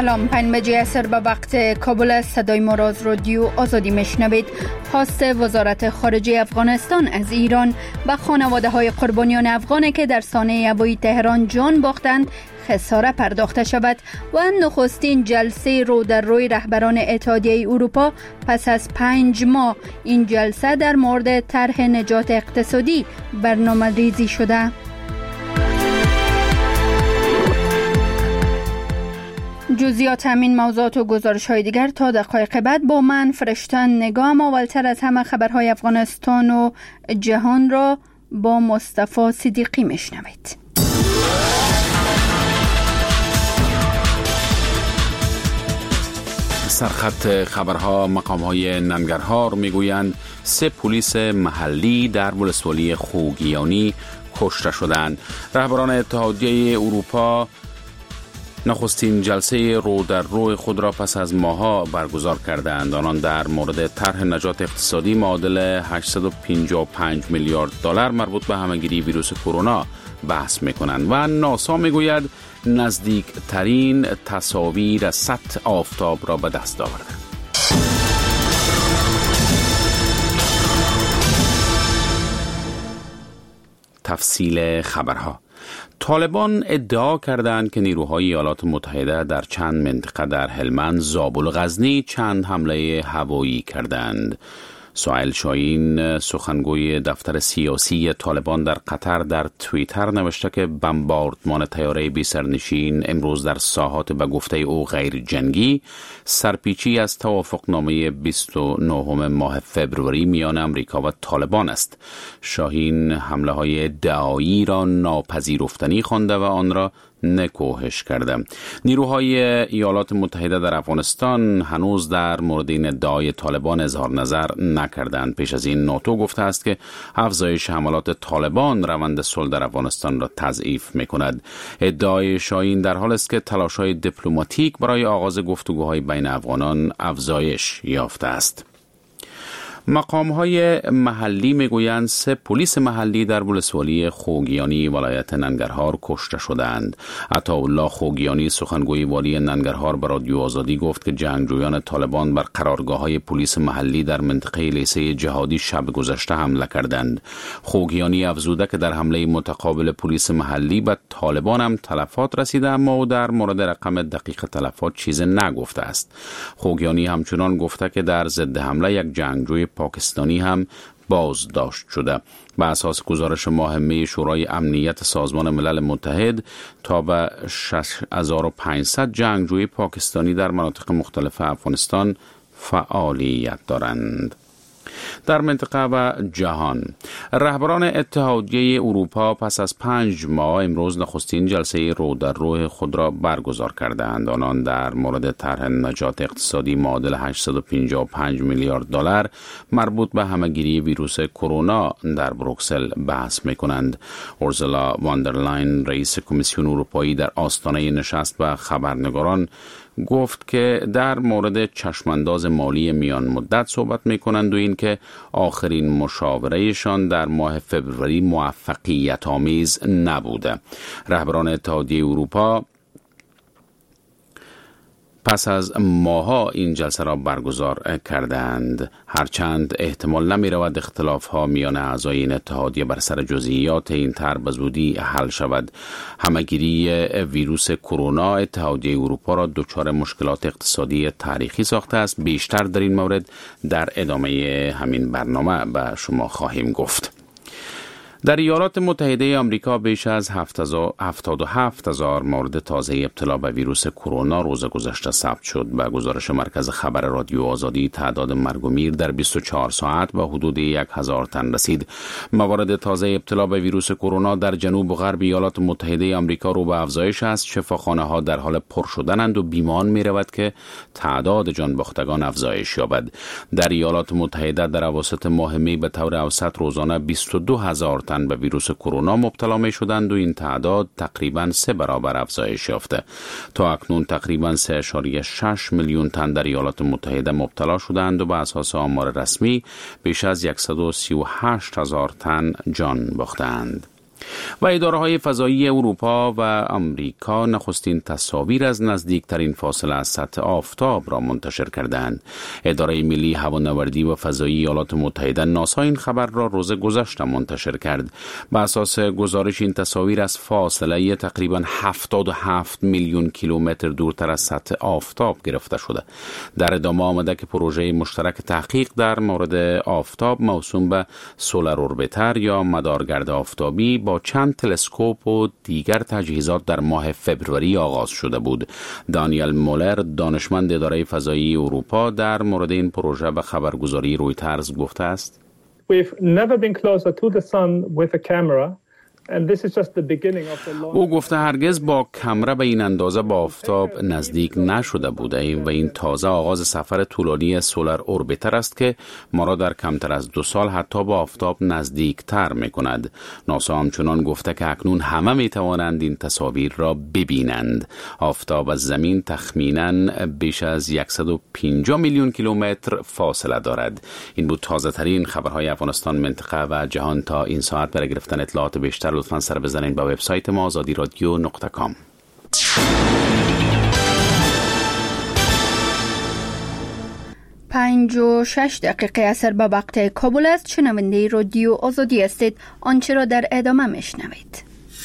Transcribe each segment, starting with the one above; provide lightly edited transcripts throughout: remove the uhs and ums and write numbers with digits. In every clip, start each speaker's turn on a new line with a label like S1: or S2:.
S1: سلام، 5 عصر به وقت کابل صدای ما را از رادیو آزادی میشنوید. خواست وزارت خارجه افغانستان از ایران به خانواده های قربانیان افغانی که در سانحه هوایی تهران جان باختند خساره پرداخته شود و نخستین جلسه رو در روی رهبران اتحادیه اروپا پس از 5 ماه این جلسه در مورد طرح نجات اقتصادی برنامه ریزی شده. جزئیات همین موضوعات و گزارش های دیگر تا دقایق بعد با من فرشتن نگاه. اولتر از همه خبرهای افغانستان و جهان را با مصطفی صدیقی میشنوید.
S2: سرخط خبرها مقام‌های ننگرهار میگویند 3 پلیس محلی در ولسوالی خوگیانی کشته شدند. رهبران اتحادیه اروپا نخستین جلسه رو در رو خود را پس از ماه‌ها برگزار کردند. آنان در مورد طرح نجات اقتصادی معادل 855 میلیارد دلار مربوط به همه‌گیری ویروس کرونا بحث می‌کنند و ناسا میگوید نزدیکترین تصاویر سطح آفتاب را به دست آورده. تفصیل خبرها. طالبان ادعا کردند که نیروهای ایالات متحده در چند منطقه در هلمند، زابل و غزنی چند حمله هوایی کردند. سهیل شاهین سخنگوی دفتر سیاسی طالبان در قطر در توییتر نوشته که بمباردمان طیاره بی سرنشین امروز در ساحات به گفته او غیر جنگی سرپیچی از توافقنامه 29 ماه فوریه میان امریکا و طالبان است. شاهین حمله های ادعایی را ناپذیرفتنی خوانده و آن را نکوهش کرده. نیروهای ایالات متحده در افغانستان هنوز در مورد این ادعای طالبان اظهار نظر نکردند. پیش از این ناتو گفته است که افزایش حملات طالبان روند صلح در افغانستان را تضعیف می‌کند. ادعای شاهین در حال است که تلاش‌های دیپلماتیک برای آغاز گفتگوهای بین افغانان افزایش یافته است. مقام‌های محلی میگویند 3 پلیس محلی در ولسوالی خوگیانی ولایت ننگرهار کشته شدند. عطاالله خوگیانی سخنگوی والی ننگرهار به رادیو آزادی گفت که جنگجویان طالبان بر قرارگاه‌های پلیس محلی در منطقه لیسه جهادی شب گذشته حمله کردند. خوگیانی افزوده که در حمله متقابل پلیس محلی به طالبان هم تلفات رسیده، اما او در مورد رقم دقیق تلفات چیز نگفته است. خوگیانی همچنان گفته که در ضد حمله یک جنگجوی پاکستانی هم بازداشت شده. به اساس گزارش ماهمه شورای امنیت سازمان ملل متحد تا به 6500 جنگجوی پاکستانی در مناطق مختلف افغانستان فعالیت دارند. در منطقه و جهان، رهبران اتحادیه اروپا پس از 5 ماه امروز نخستین جلسه رو در رو خود را برگزار کردند. آنان در مورد طرح نجات اقتصادی معادل 855 میلیارد دلار مربوط به همه‌گیری ویروس کرونا در بروکسل بحث می‌کنند. اورسولا واندرلاین رئیس کمیسیون اروپایی در آستانه نشست با خبرنگاران گفت که در مورد چشمانداز مالی میان مدت صحبت می‌کنند و این که آخرین مشاورهشان در ماه فوریه موفقیت آمیز نبوده. رهبران اتحادیه اروپا پس از ماها این جلسه را برگزار کردند. هرچند احتمال نمی رود اختلاف ها میان اعضای این اتحادیه بر سر جزئیات این طرح به زودی حل شود. همه‌گیری ویروس کرونا اتحادیه اروپا را دچار مشکلات اقتصادی تاریخی ساخته است. بیشتر در این مورد در ادامه همین برنامه به شما خواهیم گفت. در ایالات متحده آمریکا بیش از 77,000 مورد تازه ابتلا به ویروس کرونا روز گذشته ثبت شد. به گزارش مرکز خبر رادیو آزادی تعداد مرگ و میر در 24 ساعت به حدود 1000 تن رسید. موارد تازه ابتلا به ویروس کرونا در جنوب و غرب ایالات متحده آمریکا رو به افزایش است. شفاخانه‌ها در حال پر شدنند و بیمان می‌رود که تعداد جانباختگان افزایش یابد. در ایالات متحده در اواسط ماه می به طور اوسط روزانه 22,000 تن به ویروس کرونا مبتلا می شدند و این تعداد تقریباً 3 برابر افزایش یافته. تا اکنون تقریباً 3.6 میلیون تن در ایالات متحده مبتلا شدند و به اساس آمار رسمی بیش از 138,000 تن جان باختند. و اداره‌های فضایی اروپا و آمریکا نخستین تصاویر از نزدیکترین فاصله از سطح آفتاب را منتشر کردند. اداره ملی هوانوردی و فضایی ایالات متحده ناسا این خبر را روز گذشته منتشر کرد. بر اساس گزارش این تصاویر از فاصله تقریباً 77 میلیون کیلومتر دورتر از سطح آفتاب گرفته شده. در ادامه آمده که پروژه مشترک تحقیق در مورد آفتاب موسوم به سولار اوربیتر یا مدارگرد آفتابی با چند تلسکوپ و دیگر تجهیزات در ماه فوریه آغاز شده بود. دانیل مولر، دانشمند اداره فضایی اروپا، در مورد این پروژه به خبرگزاری رویترز گفته است:
S3: We've never been closer to the sun with a camera.
S2: او گفته هرگز با کامera به این اندازه با آفتاب نزدیک نشده بوده ایم و این تازه آغاز سفر طولانی سولار اوربیتر است که ما را در کمتر از 2 سال حتی با آفتاب نزدیک تر می کند. ناسا همچنان گفته که اکنون همه می توانند این تصاویر را ببینند. آفتاب از زمین تخمیناً بیش از 150 میلیون کیلومتر فاصله دارد. این بود تازه ترین خبرهای افغانستان، منطقه و جهان. تا این ساعت برای گرفتن اطلاعات بیشتر لطفاً سر بزنید به وبسایت ما azadiradio.com.
S1: 5:06 اثر به وقت کابل است. شنونده رادیو آزادی هستید. آنچه را در ادامه میشنوید.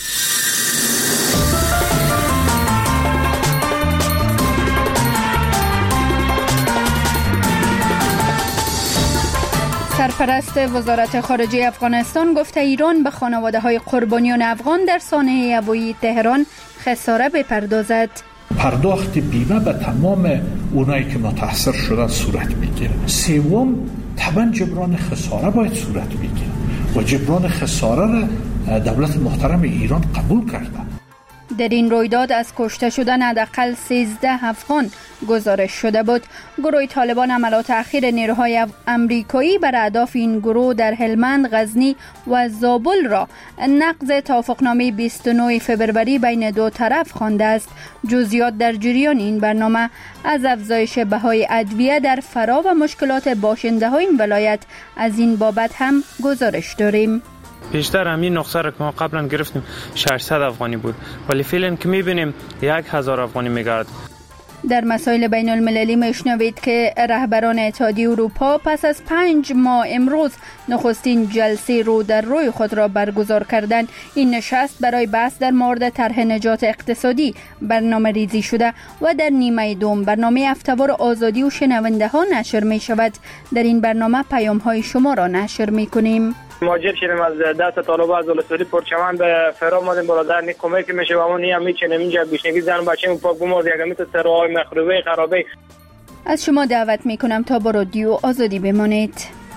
S1: سرپرست وزارت خارجه افغانستان گفته ایران به خانواده‌های قربانیان افغان در سانحه هوایی تهران خساره بپردازد.
S4: پرداخت بیمه به تمام اونایی که متاثر شدن صورت میگیره. سوم، طبعا جبران خساره باید صورت بگیره و جبران خساره را دولت محترم ایران قبول کرده.
S1: در این رویداد از کشته شدن حداقل 13 افغان گزارش شده بود. گروه طالبان عملیات اخیر نیروهای امریکایی بر اهداف این گروه در هلمند، غزنی و زابل را نقض توافقنامه 29 فوریه بین دو طرف خوانده است. جزئیات در جریان این برنامه از افزایش بهای ادویه در فرا و مشکلات باشنده‌های این ولایت از این بابت هم گزارش داریم.
S5: بیشتر همین نقصه را که ما قبلا گرفتیم 600 افغانی بود، ولی فعلا که میبینیم 1000 افغانی میگرد.
S1: در مسائل بین المللی میشنوید که رهبران اتحادیه اروپا پس از 5 ماه امروز نخستین جلسه رو در روی خود را برگزار کردند. این نشست برای بحث در مورد طرح نجات اقتصادی برنامه ریزی شده و در نیمه دوم برنامه هفته‌وار آزادی و شنونده ها نشر می شود. در این برنامه پیام های شما را نشر می کنیم.
S6: مهاجر شدیم از دست طالبان، از ولسوالی پرچمن به فرا اومدیم برادر نی کمک میشه و اون هم میچنه اینجا بیشنگی زن بچه‌مون پاک بماز یگمی تو سرهای مخروبه خرابه.
S1: از شما دعوت میکنم تا با رادیو آزادی بمانید.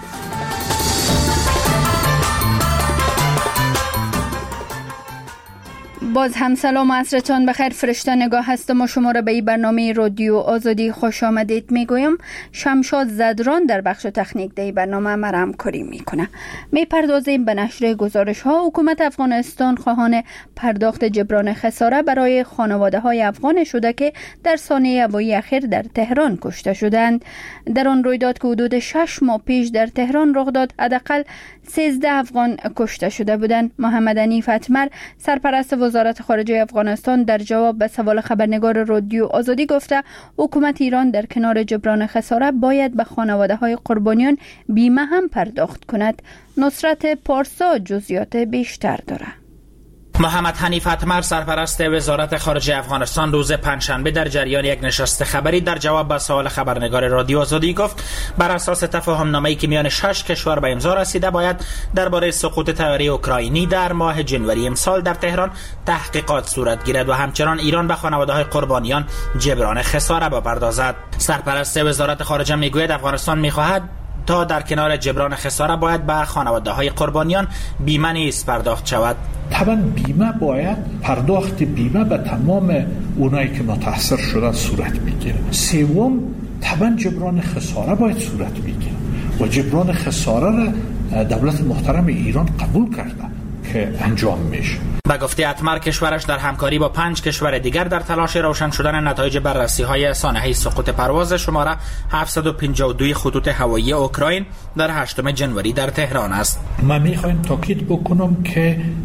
S1: باز هم سلام و عصرتان بخیر. فرشته نگاه هستم و شما را به این برنامه رادیو آزادی خوش آمدید میگویم. شمشاد زدران در بخش تکنیک در برنامه مرا همکاری میکنه. میپردازیم به نشر گزارش ها. حکومت افغانستان خواهان پرداخت جبران خساره برای خانواده های افغان شده که در سانحه هوایی اخیر در تهران کشته شدند. در آن رویداد که حدود 6 ماه پیش در تهران رخ داد، حداقل 13 افغان کشته شده بودند. محمد حنیف اتمر، سرپرست وزارت خارجه افغانستان، در جواب به سوال خبرنگار رادیو آزادی گفته حکومت ایران در کنار جبران خساره باید به خانواده های قربانیان بیمه هم پرداخت کند. نصرت پارسا جزئیات بیشتر داره.
S7: محمد حنیف اتمر، سرپرست وزارت خارجه افغانستان، روز پنجشنبه در جریان یک نشست خبری در جواب به سوال خبرنگار رادیو آزادی گفت بر اساس تفاهم‌نامه‌ای که میان 6 کشور به امضا رسیده باید درباره سقوط طیاره اوکراینی در ماه جنوری امسال در تهران تحقیقات صورت گیرد و همچنان ایران به خانواده‌های قربانیان جبران خساره بپردازد. سرپرست وزارت خارجه میگوید افغانستان می‌خواهد تا در کنار جبران خساره باید به خانواده‌های قربانیان بیمه نیز پرداخت شود.
S4: طبعا بیمه باید پرداخت بیمه به تمام اونایی که متاثر شدن صورت میگیره. سوم، طبعا جبران خساره باید صورت میگیره و جبران خساره را دولت محترم ایران قبول کرده که انجام میشه.
S7: به گفته اتمر کشورش در همکاری با 5 کشور دیگر در تلاش روشن شدن نتایج بررسی‌های سانحه سقوط پرواز شماره 752 خطوط هوایی اوکراین در 8 جنوری در تهران است.
S4: من میخوایم تاکید بکنم که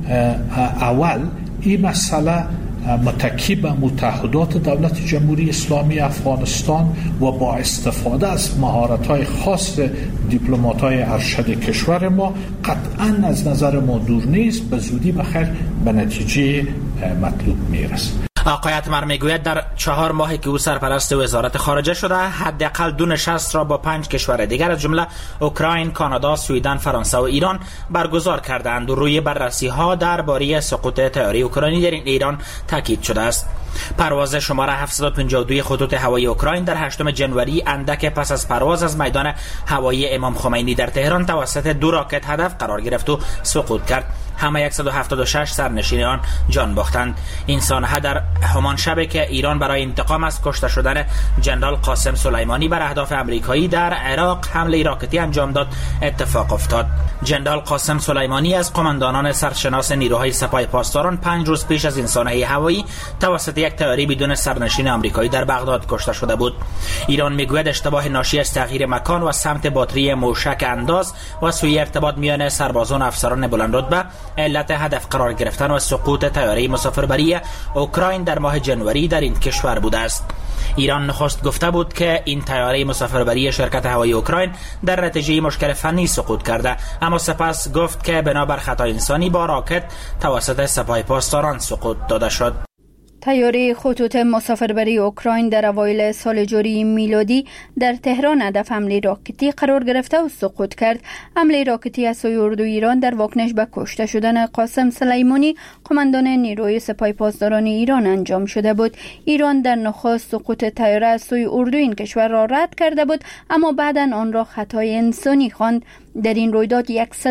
S4: اول این مسئله متکی به متحدات دولت جمهوری اسلامی افغانستان و با استفاده از مهارت‌های خاص دیپلمات‌های ارشد کشور ما قطعاً از نظر ما دور نیست، به زودی بخیر به نتیجه مطلوب میرسه.
S7: آقای اتمر میگوید در 4 ماهی که او سرپرست وزارت خارجه شده حداقل 2 نشست را با 5 کشور دیگر از جمله اوکراین، کانادا، سوئدن، فرانسه و ایران برگزار کردند و روی بررسی ها درباره سقوط طیاره اوکراینی در ایران تاکید شده است. پرواز شماره 752 خطوط هوایی اوکراین در 8 جنوری اندک پس از پرواز از میدان هوایی امام خمینی در تهران توسط 2 راکت هدف قرار گرفت و سقوط کرد. همه 176 سرنشین آن جان باختند. این سانحه در همان شب که ایران برای انتقام از کشته شدن جنرال قاسم سلیمانی بر اهداف آمریکایی در عراق حمله راکتی انجام داد اتفاق افتاد. جنرال قاسم سلیمانی از قماندانان سرشناس نیروهای سپاه پاسداران 5 روز پیش از این سانحه هوایی توسط یک طیاره بدون سرنشین آمریکایی در بغداد کشته شده بود. ایران میگوید اشتباه ناشی از تغییر مکان و سمت باتری موشک انداز و سوی ارتباط میان سربازان و افسران بلندرتبه علت هدف قرار گرفتن و سقوط طیاره مسافربری اوکراین در ماه جنوری در این کشور بوده است. ایران نخست گفته بود که این طیاره مسافربری شرکت هوایی اوکراین در نتیجه مشکل فنی سقوط کرده، اما سپس گفت که بنابر خطا انسانی با راکت توسط سپاه پاسداران سقوط داده شد.
S1: طیاره خطوط مسافربری اوکراین در اوایل سال جاری میلادی در تهران هدف حمله راکتی قرار گرفته و سقوط کرد. حمله راکتی از سوی اردوی ایران در واکنش به کشته شدن قاسم سلیمانی قماندان نیروی سپاه پاسداران ایران انجام شده بود. ایران در نخست سقوط طیاره از سوی اردوی این کشور را رد کرده بود، اما بعداً آن را خطای انسانی خواند. در این رویداد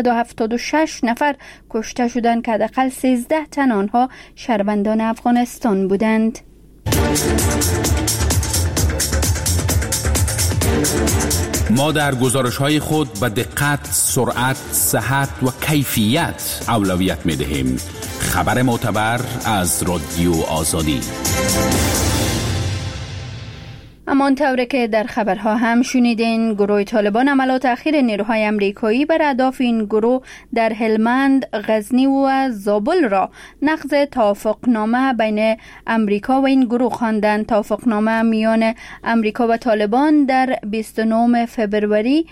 S1: 176 نفر کشته شدند که حداقل 13 تن آنها شهروندان افغانستان بودند.
S2: ما در گزارش‌های خود به دقت، سرعت، صحت و کیفیت اولویت می‌دهیم. خبر معتبر از رادیو آزادی.
S1: همان طوری که در خبرها هم شنیدین، گروه طالبان عملات اخیر نیروهای امریکایی بر اهداف این گروه در هلمند، غزنی و زابل را نقض توافقنامه بین امریکا و این گروه خواندند. توافقنامه میان امریکا و طالبان در 29 فبروری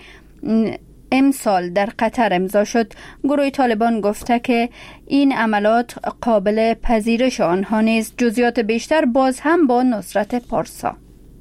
S1: امسال در قطر امضا شد. گروه طالبان گفته که این عملات قابل پذیرش آنها نیست. جزئیات بیشتر باز هم با نصرت پارسا.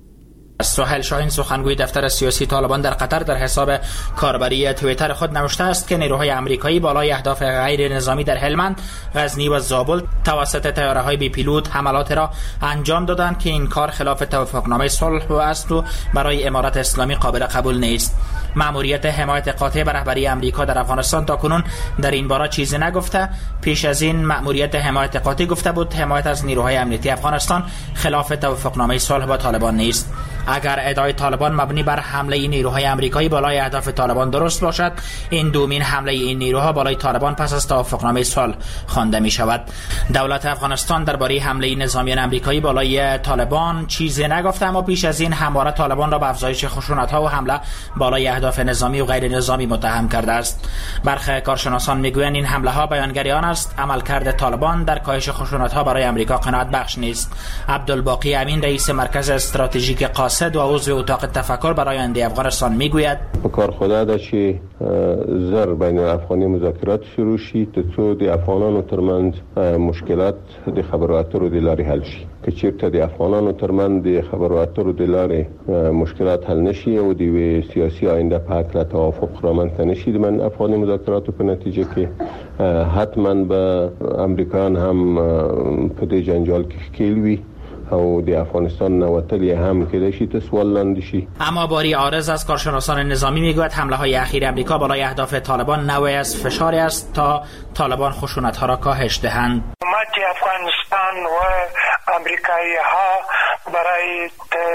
S7: سهیل شاهین سخنگوی دفتر سیاسی طالبان در قطر در حساب کاربری توییتر خود نوشته است که نیروهای آمریکایی بالای اهداف غیر نظامی در هلمند، غزنی و زابل توسط طیاره‌های بی پیلوت حملات را انجام دادند که این کار خلاف توافقنامه صلح است و برای امارت اسلامی قابل قبول نیست. مأموریت حمایت قاطع بر رهبری آمریکا در افغانستان تاکنون در این باره چیزی نگفته. پیش از این مأموریت حمایت قاطع گفته بود حمایت از نیروهای امنیتی افغانستان خلاف توافقنامه صلح با طالبان نیست. اگر ادعای طالبان مبنی بر حمله این نیروهای آمریکایی بالای اهداف طالبان درست باشد، این دومین حمله این نیروها بالای طالبان پس از توافقنامه صلح خوانده می شود. دولت افغانستان درباره حمله نظامیان آمریکایی بالای طالبان چیزی نگفته، اما پیش از این همواره طالبان را به افزایش خشونت‌ها و حمله بالای اهداف نظامی و غیر نظامی متهم کرده است. برخی کارشناسان میگویند این حمله ها بیانگری آن است عملکرد طالبان در کاهش خشونت‌ها برای آمریکا قناعت بخش نیست. عبدالباقی امین رئیس مرکز استراتژیک قاصد و عضو اتاق تفکر برای آینده افغانستان میگوید
S8: کار خدا ده چې زر بین افغانی مذاکرات شروع شي تا د افغانانو ترمنځ مشکلات د خبرو اترو د لارې حل شي. که چیرته د افغانانو ترمنځ د خبرو اترو د لارې مشکلات حل نشي او د سیاسي آینده په هکله توافق رامنځته نشي د من افغاني مذاکراتو په نتیجه کې حتما به امریکایان هم په دې جنجال کې ښکیل وي او د افغانستان نوتلی هم که داشتی تسوال لندشی.
S7: اما باری عارض از کارشناسان نظامی میگوید حمله های اخیر امریکا بالای اهداف طالبان نوعی از فشاری است تا طالبان خشونت ها را کاهش دهند.
S9: حکومت افغانستان و امریکایی ها برای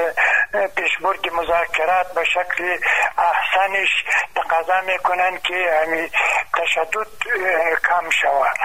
S9: پیشبرد مذاکرات به شکل احسنش تقاضا میکنند که همین تشدد کم شود.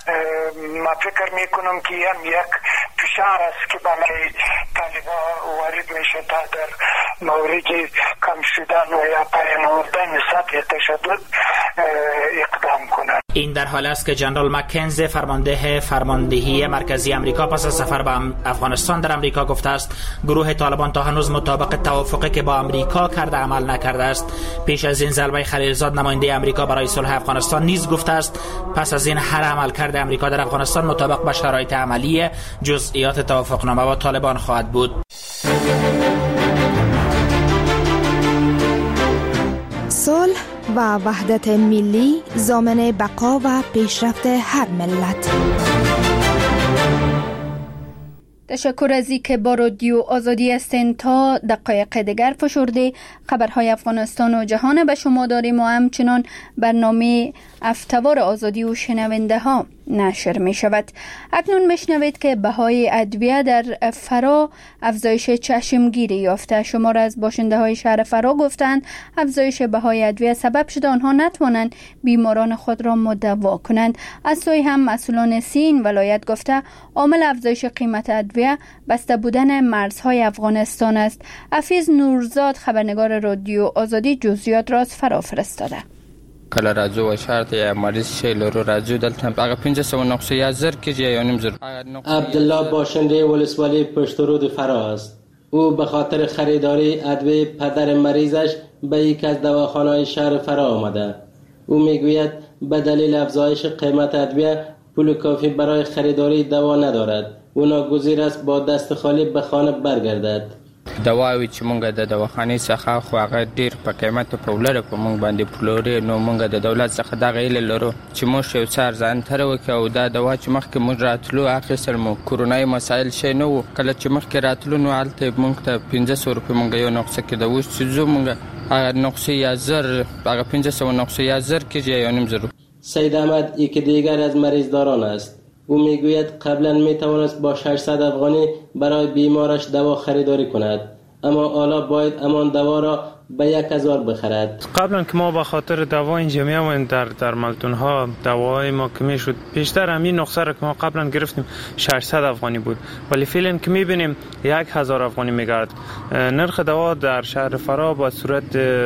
S9: ما فکر میکنم که هم یک فشار است که برای طالبان وارد میشه تا در مورد کم شدن و یا پایان آوردن سطح تشدد اقدام کنند.
S7: این در حال است که جنرال مکنزی فرمانده فرماندهی مرکزی امریکا پس از سفر به افغانستان در امریکا گفته است گروه طالبان تا هنوز مطابق توافقی که با امریکا کرده عمل نکرده است. پیش از این زلمه خلیلزاد نماینده امریکا برای صلح افغانستان نیز گفته است پس از این هر عمل کرده امریکا در افغانستان مطابق با شرایط عملی جزئیات توافقنامه با طالبان خواهد بود.
S10: صلح و وحدت ملی ضامن بقا و پیشرفت هر ملت.
S1: تشکر از اینکه با رادیو آزادی هستین. تا دقایق دیگر فشرده خبرهای افغانستان و جهان به شما داریم و همچنان برنامه افتوار آزادی و شنونده ها نشر می شود. اکنون میشنوید که بهای ادویه در فرا افزایش چشمگیری یافته. شمار از باشنده های شهر فرا گفتند افزایش بهای ادویه سبب شده آنها نتوانند بیماران خود را مداوا کنند. از سوی هم مسئولان این ولایت گفته عامل افزایش قیمت ادویه بسته بودن مرزهای افغانستان است. حفیظ نورزاد خبرنگار رادیو آزادی جزئیات را از فرا فرستاده.
S11: کله راځو و شرط یا مریض شي لرو راځو دلته هغه 591 کیجی یا نیم زر.
S12: عبدالله باشنده ولسوالی پشترود فرا است. او به خاطر خریداری ادویه پدر مریضش به یکی از دواخانه‌های شهر فرا آمده. او میگوید به دلیل افزایش قیمت ادویه پول کافی برای خریداری دوا ندارد. او ناگزیر است با دست خالی به خانه برگردد.
S11: دواوی چې مونږ د دواخانې څخه خو هغه ډیر په قیمت په ولر په مونږ باندې پلوري نو مونږ د دولت څخه د غیل لرو چې مو شو څار ځان تر وکاو دا دوا چې مخکې مونږ راتلو اخر مو کورونای مسائل شي نو کله چې مخکې راتلو نو الته مونږ ته 500 روپے مونږ یو نقصه کې د وښ چې زو مونږ هغه نقصه یا زر هغه 590 کې یا نیم زر.
S12: سید احمد یکی دیگر از مریضداران است. او میگوید قبلا میتوانست با 600 افغانی برای بیمارش دوا خریداری کند اما حالا باید همان دوا را به 1000 بخرد.
S5: قبلا که ما به خاطر دوا اینجا میاموندیم در ملتون ها دواهای ما که میشد بیشتر همین نقصه را که ما قبلا گرفتیم 600 افغانی بود ولی فعلا که میبینیم 1000 افغانی میگرد. نرخ دوا در شهر فرا با صورت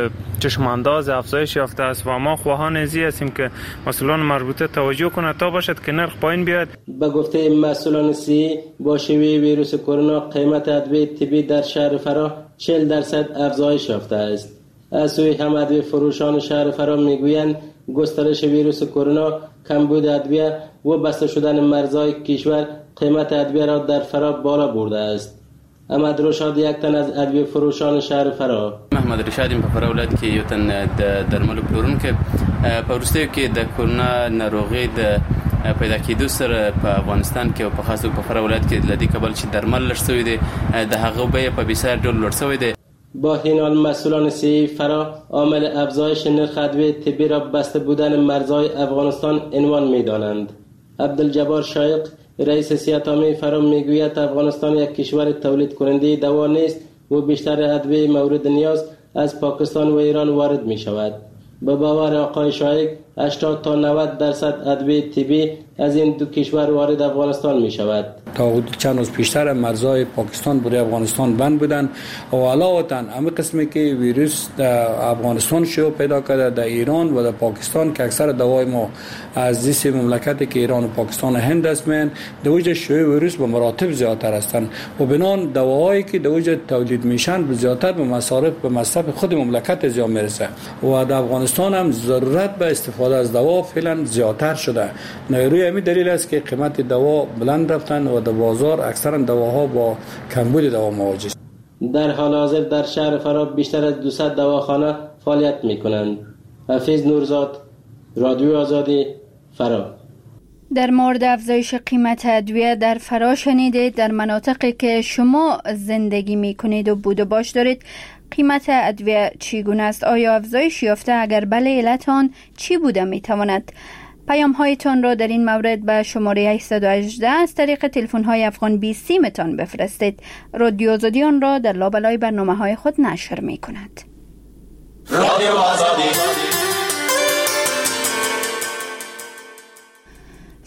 S5: چشم انداز افزایش یافته است و ما خواهان ازی هستیم که مسئولان مربوطه توجه کنند تا باشد که نرخ پایین بیاد.
S12: به گفته مسئولان سی با شیوع ویروس کرونا قیمت ادویه طبی در شهر فرا 40% افزایش یافته است. از سوی هم ادویه فروشان شهر فرا میگویند گسترش ویروس کرونا، کمبود ادویه و بسته شدن مرزهای کشور قیمت ادویه را در فرا بالا برده است. احمد رشاد یک تن از ادویه فروشان شهر فرا.
S13: محمد رشاد په فرا ولایت کې یو تن د درملو پلورونکی په وروستیو کې د کرونا ناروغي د پیدا کېدو سره په افغانستان کې او په خاص په فرا ولایت کې لدی کابل چې درمل لږ شوی دی د هغه بیه په بسیار ډول لوړ شوی دی.
S12: با این حال مسئولان سی فرا عامل افزایش نرخ ادویه طبی را بسته بودن مرزهای افغانستان عنوان می‌دانند. عبدالجبار شایق رئیس سیاحت عامه فرا میگوید افغانستان یک کشور تولید کننده دوا نیست و بیشتر ادویه مورد نیاز از پاکستان و ایران وارد می شود. به باور آقای شایق 80 تا 90% ادویه طبی از این دو کشور وارد افغانستان می شود.
S14: تا حدود چند روز پیشتر مرزهای پاکستان برای افغانستان بند بودند و علاوه همه قسمی که ویروس در افغانستان شو پیدا کرده در ایران و در پاکستان که اکثر دوای ما از دیس مملکتی که ایران و پاکستان و هند است من در وجه شیوع ویروس به مراتب زیادتر هستند و بنان دواهایی که در وجه تولید میشن به زیادتر به مصرف خود مملکت زیاد میرسه و در افغانستان هم ضرورت به استفاده از دوا فعلا زیادتر شده. روی همین دلیل است که قیمت دوا بلند رفتن و در بازار اکثرا دواها با کمبود دوا مواجه است.
S12: در حال حاضر در شهر فرا بیشتر از 200 دواخانه فعالیت میکنند. حفیظ نورزاد، رادیو آزادی، فرا.
S1: در مورد افزایش قیمت ادویه در فرا شنیدید. در مناطقی که شما زندگی میکنید و بود و باش دارید قیمت ادویه چگونه است؟ آیا افزایش یافته؟ اگر بله علت آن چی بوده میتواند؟ پیام هایتان را در این مورد به شماره 818 از طریق تلفن های افغان 20 متان بفرستید. رادیو آزادی آن را در لابلای برنامه های خود نشر می کند.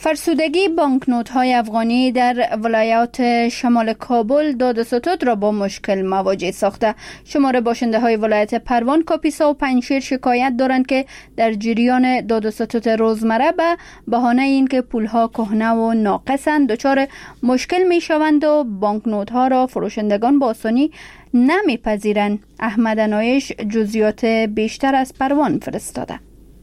S1: فرسودگی بانکنوت‌های افغانی در ولایات شمال کابل داد و ستد را با مشکل مواجه ساخته. شمار باشنده‌های ولایت پروان، کاپیسا و پنجشیر شکایت دارند که در جریان داد و ستد روزمره به بهانه اینکه پول‌ها کهنه و ناقصند دچار مشکل می‌شوند و بانکنوت‌ها را فروشندگان با آسانی نمی‌پذیرند. احمد انایش جزئیات بیشتر از پروان فرستاده.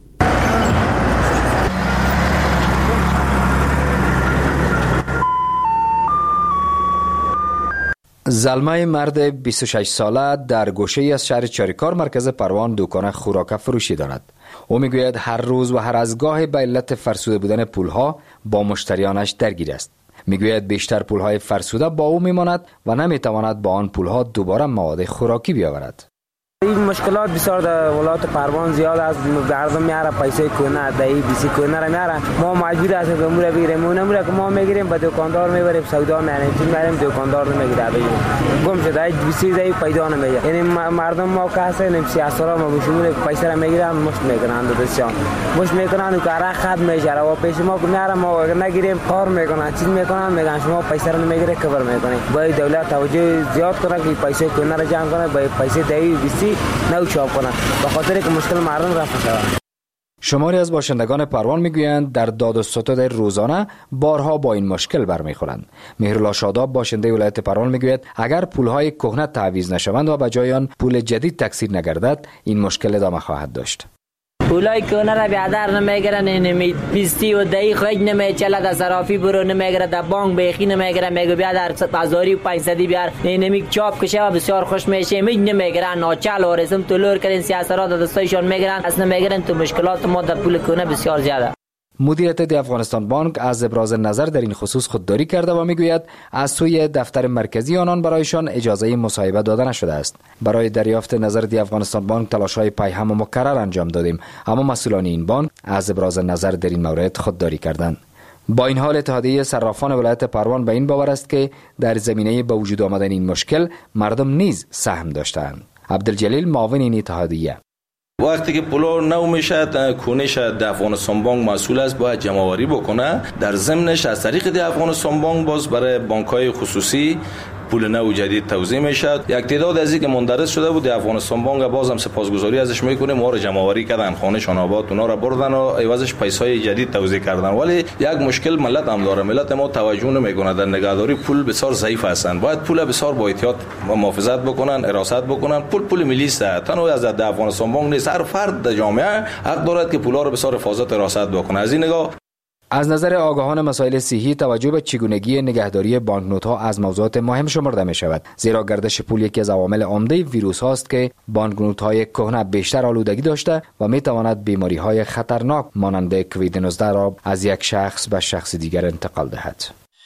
S15: زلمه مرد 26 ساله در گوشه از شهر چاریکار مرکز پروان دکان خوراک فروشی دارد. او میگوید هر روز و هر از گاه به علت فرسوده بودن پولها با مشتریانش درگیر است. میگوید بیشتر پولهای فرسوده با او میماند و نمیتواند با آن پولها دوباره مواد خوراکی بیاورد.
S16: این مشکلات بسیار در ولایت پروان زیاد است. گردم میاره پیسه کنه دایی بیسی کنه را میاره. ما مجبور هستیم که امور بگیریم. اونموره که ما میگیریم به دکاندار میبریم سودا میاریم چون میاریم دکاندار نمیگیره بگیریم. گم شده بیسی دایی پیدا نمیشه. یعنی مردم ما که هستن سیاسرا ما بشمول پیسه را میگیرن مشت میکنن دستشان. مشت میکنن و کارا خد میشه و پیش ما که میاره ما نگیریم کار میکنن چیز میکنن میگن شما پیسه را نمیگیره کبر میکنی. باید دولت توجه زیاد کنه که پیسه کنه را جمع کنه باید پیسه دایی بیسی نو چاپ کنند به خاطر که مشکل مردم رفع شود.
S15: شماری از باشندگان پروان میگویند در داد و ستد روزانه بارها با این مشکل برمیخورند. مهرالله شاداب باشنده ولایت پروان میگوید اگر پولهای کهنه تعویض نشوند و به جای آن پول جدید تکثیر نگردد این مشکل ادامه خواهد داشت.
S17: پولای کهنه را بیادر نمیگیرن، نمی بیستی و دهی خود نمیچله، در صرافی برو نمیگیره، در بانک بیخی نمیگیره، میگو بیادر 1000 و 500 بیار نمی چاپ کشه و بسیار خوش میشه میج نمیگیرن. ناچل و رسم تلور کردن سیاست‌ها در دستایشان میگیرن اصلا نمیگیرن. تو مشکلات ما در پول کهنه بسیار زیاده.
S15: مدیریت دی افغانستان بانک از ابراز نظر در این خصوص خودداری کرده و میگوید از سوی دفتر مرکزی آنان برایشان اجازه مصاحبه داده نشده است. برای دریافت نظر دی افغانستان بانک تلاش‌های پیهم و مکرر انجام دادیم اما مسئولان این بانک از ابراز نظر در این مورد خودداری کردند. با این حال اتحادیه صرافان ولایت پروان به این باور است که در زمینه به وجود آمدن این مشکل مردم نیز سهم داشتند. عبدالجلیل معاون این اتحادیه:
S18: وقتی که پولا نو میشه کونش در افغانستان بانک مسئول است باید جمع‌آوری بکنه. در ضمنش از طریق دی افغانستان بانک باز برای بانک‌های خصوصی پول نو جدید توزیع میشه. یک تعداد از اینکه مندرج شده بود دی افغانستان بانک بازم سپاسگزاری ازش میکنیم ما رو جمع‌آوری کردن خانه‌شان آباد اونا رو بردن و عوضش پیسای جدید توزیع کردن. ولی یک مشکل ملت هم داره. ملت ما توجه نمیکنه در نگهداری پول بسیار ضعیف هستند. باید پول بسیار با احتیاط و محافظت بکنن، حراست بکنن. پول ملی است. تنها از دی افغانستان بانک نیست. هر فرد در جامعه حق دارد که پولا رو بسیار حفاظت حراست بکنه. از این نگاه
S15: از نظر آگاهان مسائل صحی توجه به چگونگی نگهداری بانکنوت‌ها از موضوعات مهم شمرده می شود، زیرا گردش پول یکی از عوامل عمده ویروس هاست که بانکنوت‌های کهنه بیشتر آلودگی داشته و می تواند بیماری‌های خطرناک مانند کووید 19 را از یک شخص به شخص دیگر انتقال دهد.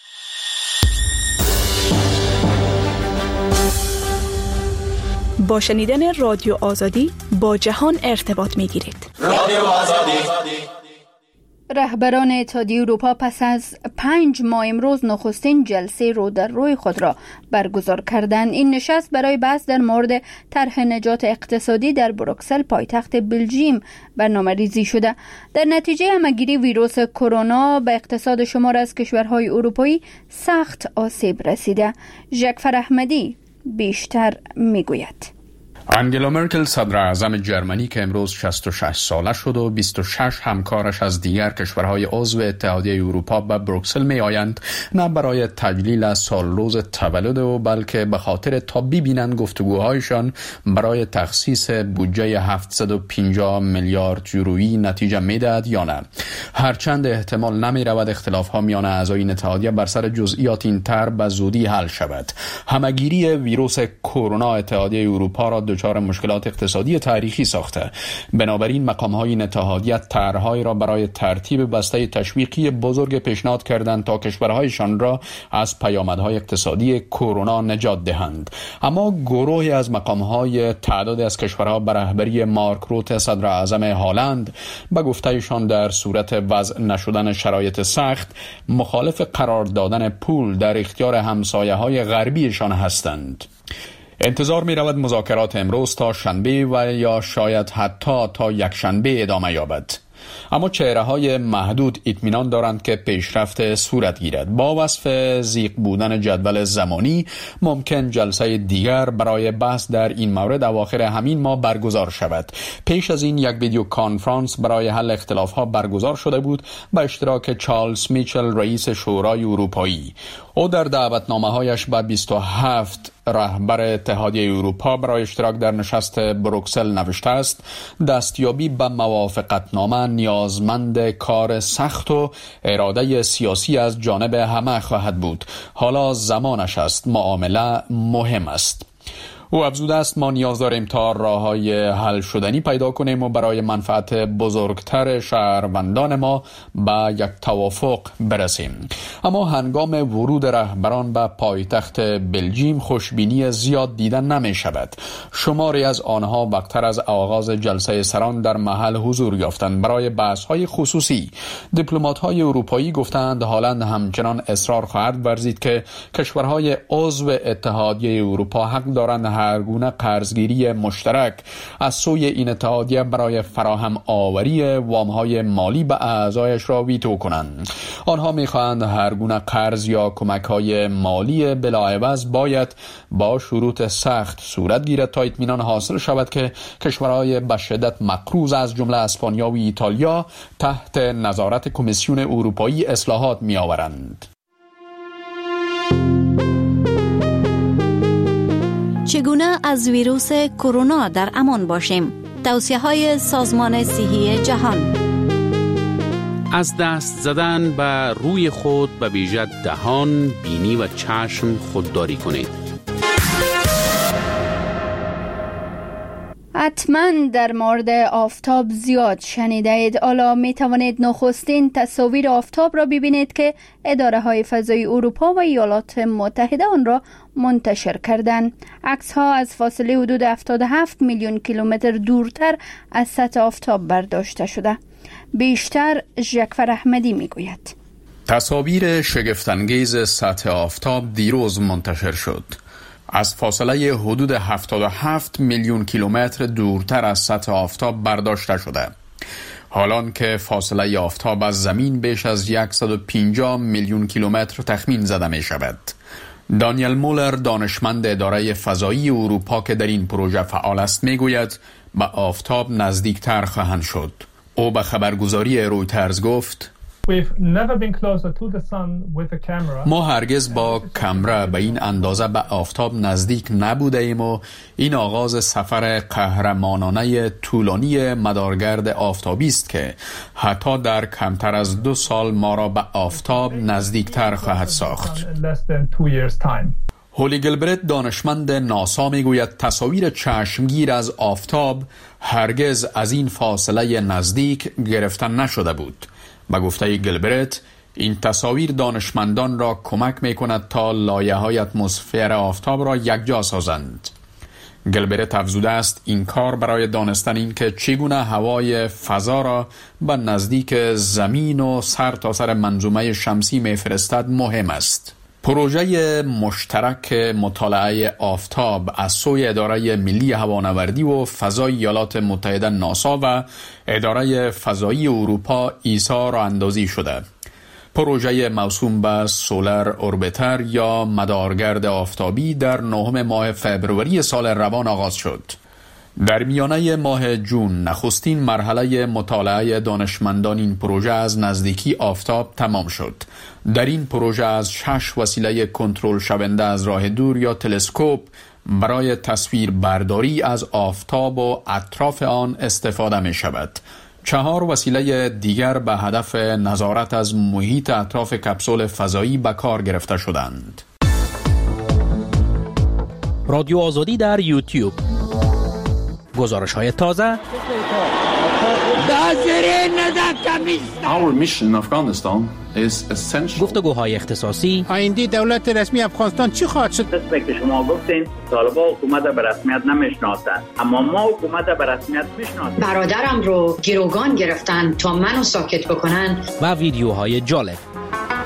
S19: با شنیدن رادیو آزادی با جهان ارتباط می گیرید.
S1: رادیو آزادی. رهبران اتحادیه اروپا پس از 5 ماه امروز نخستین جلسه رو در روی خود را برگزار کردند. این نشست برای بحث در مورد طرح نجات اقتصادی در بروکسل پایتخت بلژیم برنامه‌ریزی شده. در نتیجه همه‌گیری ویروس کرونا به اقتصاد شمار از کشورهای اروپایی سخت آسیب رسیده. ژاک احمدی بیشتر میگوید.
S2: انگلا مرکل صدر اعظم جرمنی که امروز 66 ساله شد و 26 همکارش از دیگر کشورهای عضو اتحادیه اروپا به بروکسل می آیند، نه برای تجلیل سال روز تولد و بلکه به خاطر تا ببینند گفتگوهایشان برای تخصیص بودجه 750 میلیارد یورویی نتیجه میدهد یا نه. هرچند احتمال نمی رود اختلاف ها میان اعضای این اتحادیه بر سر جزئیات این طرح به زودی حل شود. همه‌گیری ویروس کرونا اتحادیه اروپا را دچار مشکلات اقتصادی تاریخی ساخته. بنابراین مقام‌های این اتحادیه طرح‌هایی را برای ترتیب بسته تشویقی بزرگ پیشنهاد کردند تا کشورهایشان را از پیامدهای اقتصادی کرونا نجات دهند. اما گروهی از مقام‌های تعدادی از کشورها به رهبری مارک روت صدر اعظم هلند به گفته‌شان در صورت وضع نشدن شرایط سخت مخالف قرار دادن پول در اختیار همسایه‌های غربیشان هستند. انتظار می رود مذاکرات امروز تا شنبه و یا شاید حتی تا یک شنبه ادامه یابد.
S20: اما چهره‌های محدود اطمینان دارند که پیشرفت صورت گیرد. با وصف ضیق بودن جدول زمانی ممکن جلسه دیگر برای بحث در این مورد اواخر همین ماه برگزار شود. پیش از این یک ویدیو کانفرانس برای حل اختلاف‌ها برگزار شده بود با اشتراک چارلز میچل رئیس شورای اروپایی. او در دعوتنامه‌هایش به 27 رهبر اتحادیه اروپا برای اشتراک در نشست بروکسل نوشته است دستیابی به موافقتنامه نیازمند کار سخت و اراده سیاسی از جانب همه خواهد بود. حالا زمانش است. معامله مهم است. او افزوده است ما نیاز داریم تا راه‌های حل شدنی پیدا کنیم و برای منفعت بزرگتر شهروندان ما به یک توافق برسیم. اما هنگام ورود رهبران به پایتخت بلژیم خوشبینی زیاد دیده نمی شود. شماری از آنها وقتتر از آغاز جلسه سران در محل حضور یافتند برای بحث‌های خصوصی. دیپلمات‌های اروپایی گفتند هالند همچنان اصرار خواهد ورزید که کشورهای عضو اتحادیه اروپا حق دارند هر گونه قرضگیری مشترک از سوی این اتحادیه برای فراهم آوری وام‌های مالی به اعضایش را ویتو کنند. آنها می‌خواهند هر گونه قرض یا کمک‌های مالی بلاعوض باید با شروط سخت صورت گیرد تا اطمینان حاصل شود که کشورهای به شدت مقروض از جمله اسپانیا و ایتالیا تحت نظارت کمیسیون اروپایی اصلاحات می‌آورند.
S21: چگونه از ویروس کرونا در امان باشیم؟ توصیه‌های سازمان صحی جهان.
S2: از دست زدن به روی خود به ویژه دهان، بینی و چشم خودداری کنید.
S1: حتما در مورد آفتاب زیاد شنیده اید. حالا می توانید نخستین تصاویر آفتاب را ببینید که اداره های فضایی اروپا و ایالات متحده آن را منتشر کردند. عکس ها از فاصله حدود 77 میلیون کیلومتر دورتر از سطح آفتاب برداشته شده. بیشتر ژکفر احمدی می گوید.
S20: تصاویر شگفت‌انگیز سطح آفتاب دیروز منتشر شد. از فاصله حدود 77 میلیون کیلومتر دورتر از سطح آفتاب برداشته شده. حالان که فاصله آفتاب از زمین بیش از 150 میلیون کیلومتر تخمین زده می شود. دانیل مولر دانشمند اداره فضایی اروپا که در این پروژه فعال است می گوید به آفتاب نزدیکتر خواهند شد. او به خبرگزاری رویترز گفت ما هرگز با کامرا به این اندازه به آفتاب نزدیک نبوده ایم و این آغاز سفر قهرمانانه طولانی مدارگرد آفتابی است که حتی در کمتر از 2 سال ما را به آفتاب نزدیکتر خواهد ساخت. هولی گلبرت دانشمند ناسا میگوید تصاویر چشمگیر از آفتاب هرگز از این فاصله نزدیک گرفتن نشده بود. با گفته گلبرت این تصاویر دانشمندان را کمک می کند تا لایه‌های اتمسفر آفتاب را یکجا سازند. گلبرت افزوده است این کار برای دانستن این که چگونه هوای فضا را به نزدیک زمین و سر تا سر منظومه شمسی میفرستد مهم است. پروژه مشترک مطالعه آفتاب از سوی اداره ملی هوانوردی و فضای ایالات متحده ناسا و اداره فضایی اروپا ایسا راه اندازی شده. پروژه موسوم به سولار اوربیتر یا مدارگرد آفتابی در 9 ماه فوریه سال روان آغاز شد. در میانه ماه جون نخستین مرحله مطالعه دانشمندان این پروژه از نزدیکی آفتاب تمام شد. در این پروژه از 6 وسیله کنترل شونده از راه دور یا تلسکوپ برای تصویر برداری از آفتاب و اطراف آن استفاده می شود. 4 وسیله دیگر به هدف نظارت از محیط اطراف کپسول فضایی به کار گرفته شدند.
S22: رادیو آزادی در یوتیوب. گزارش‌های تازه. گفتگوهای اختصاصی.
S23: آینده دولت رسمی افغانستان چی خواهد شد؟
S24: که شما گفتین طالبان حکومت به رسمیت نمیشناسند، اما ما حکومت به رسمیت میشناسیم.
S25: برادرم رو گروگان گرفتن تا منو ساکت بکنن.
S22: و ویدیوهای جالب.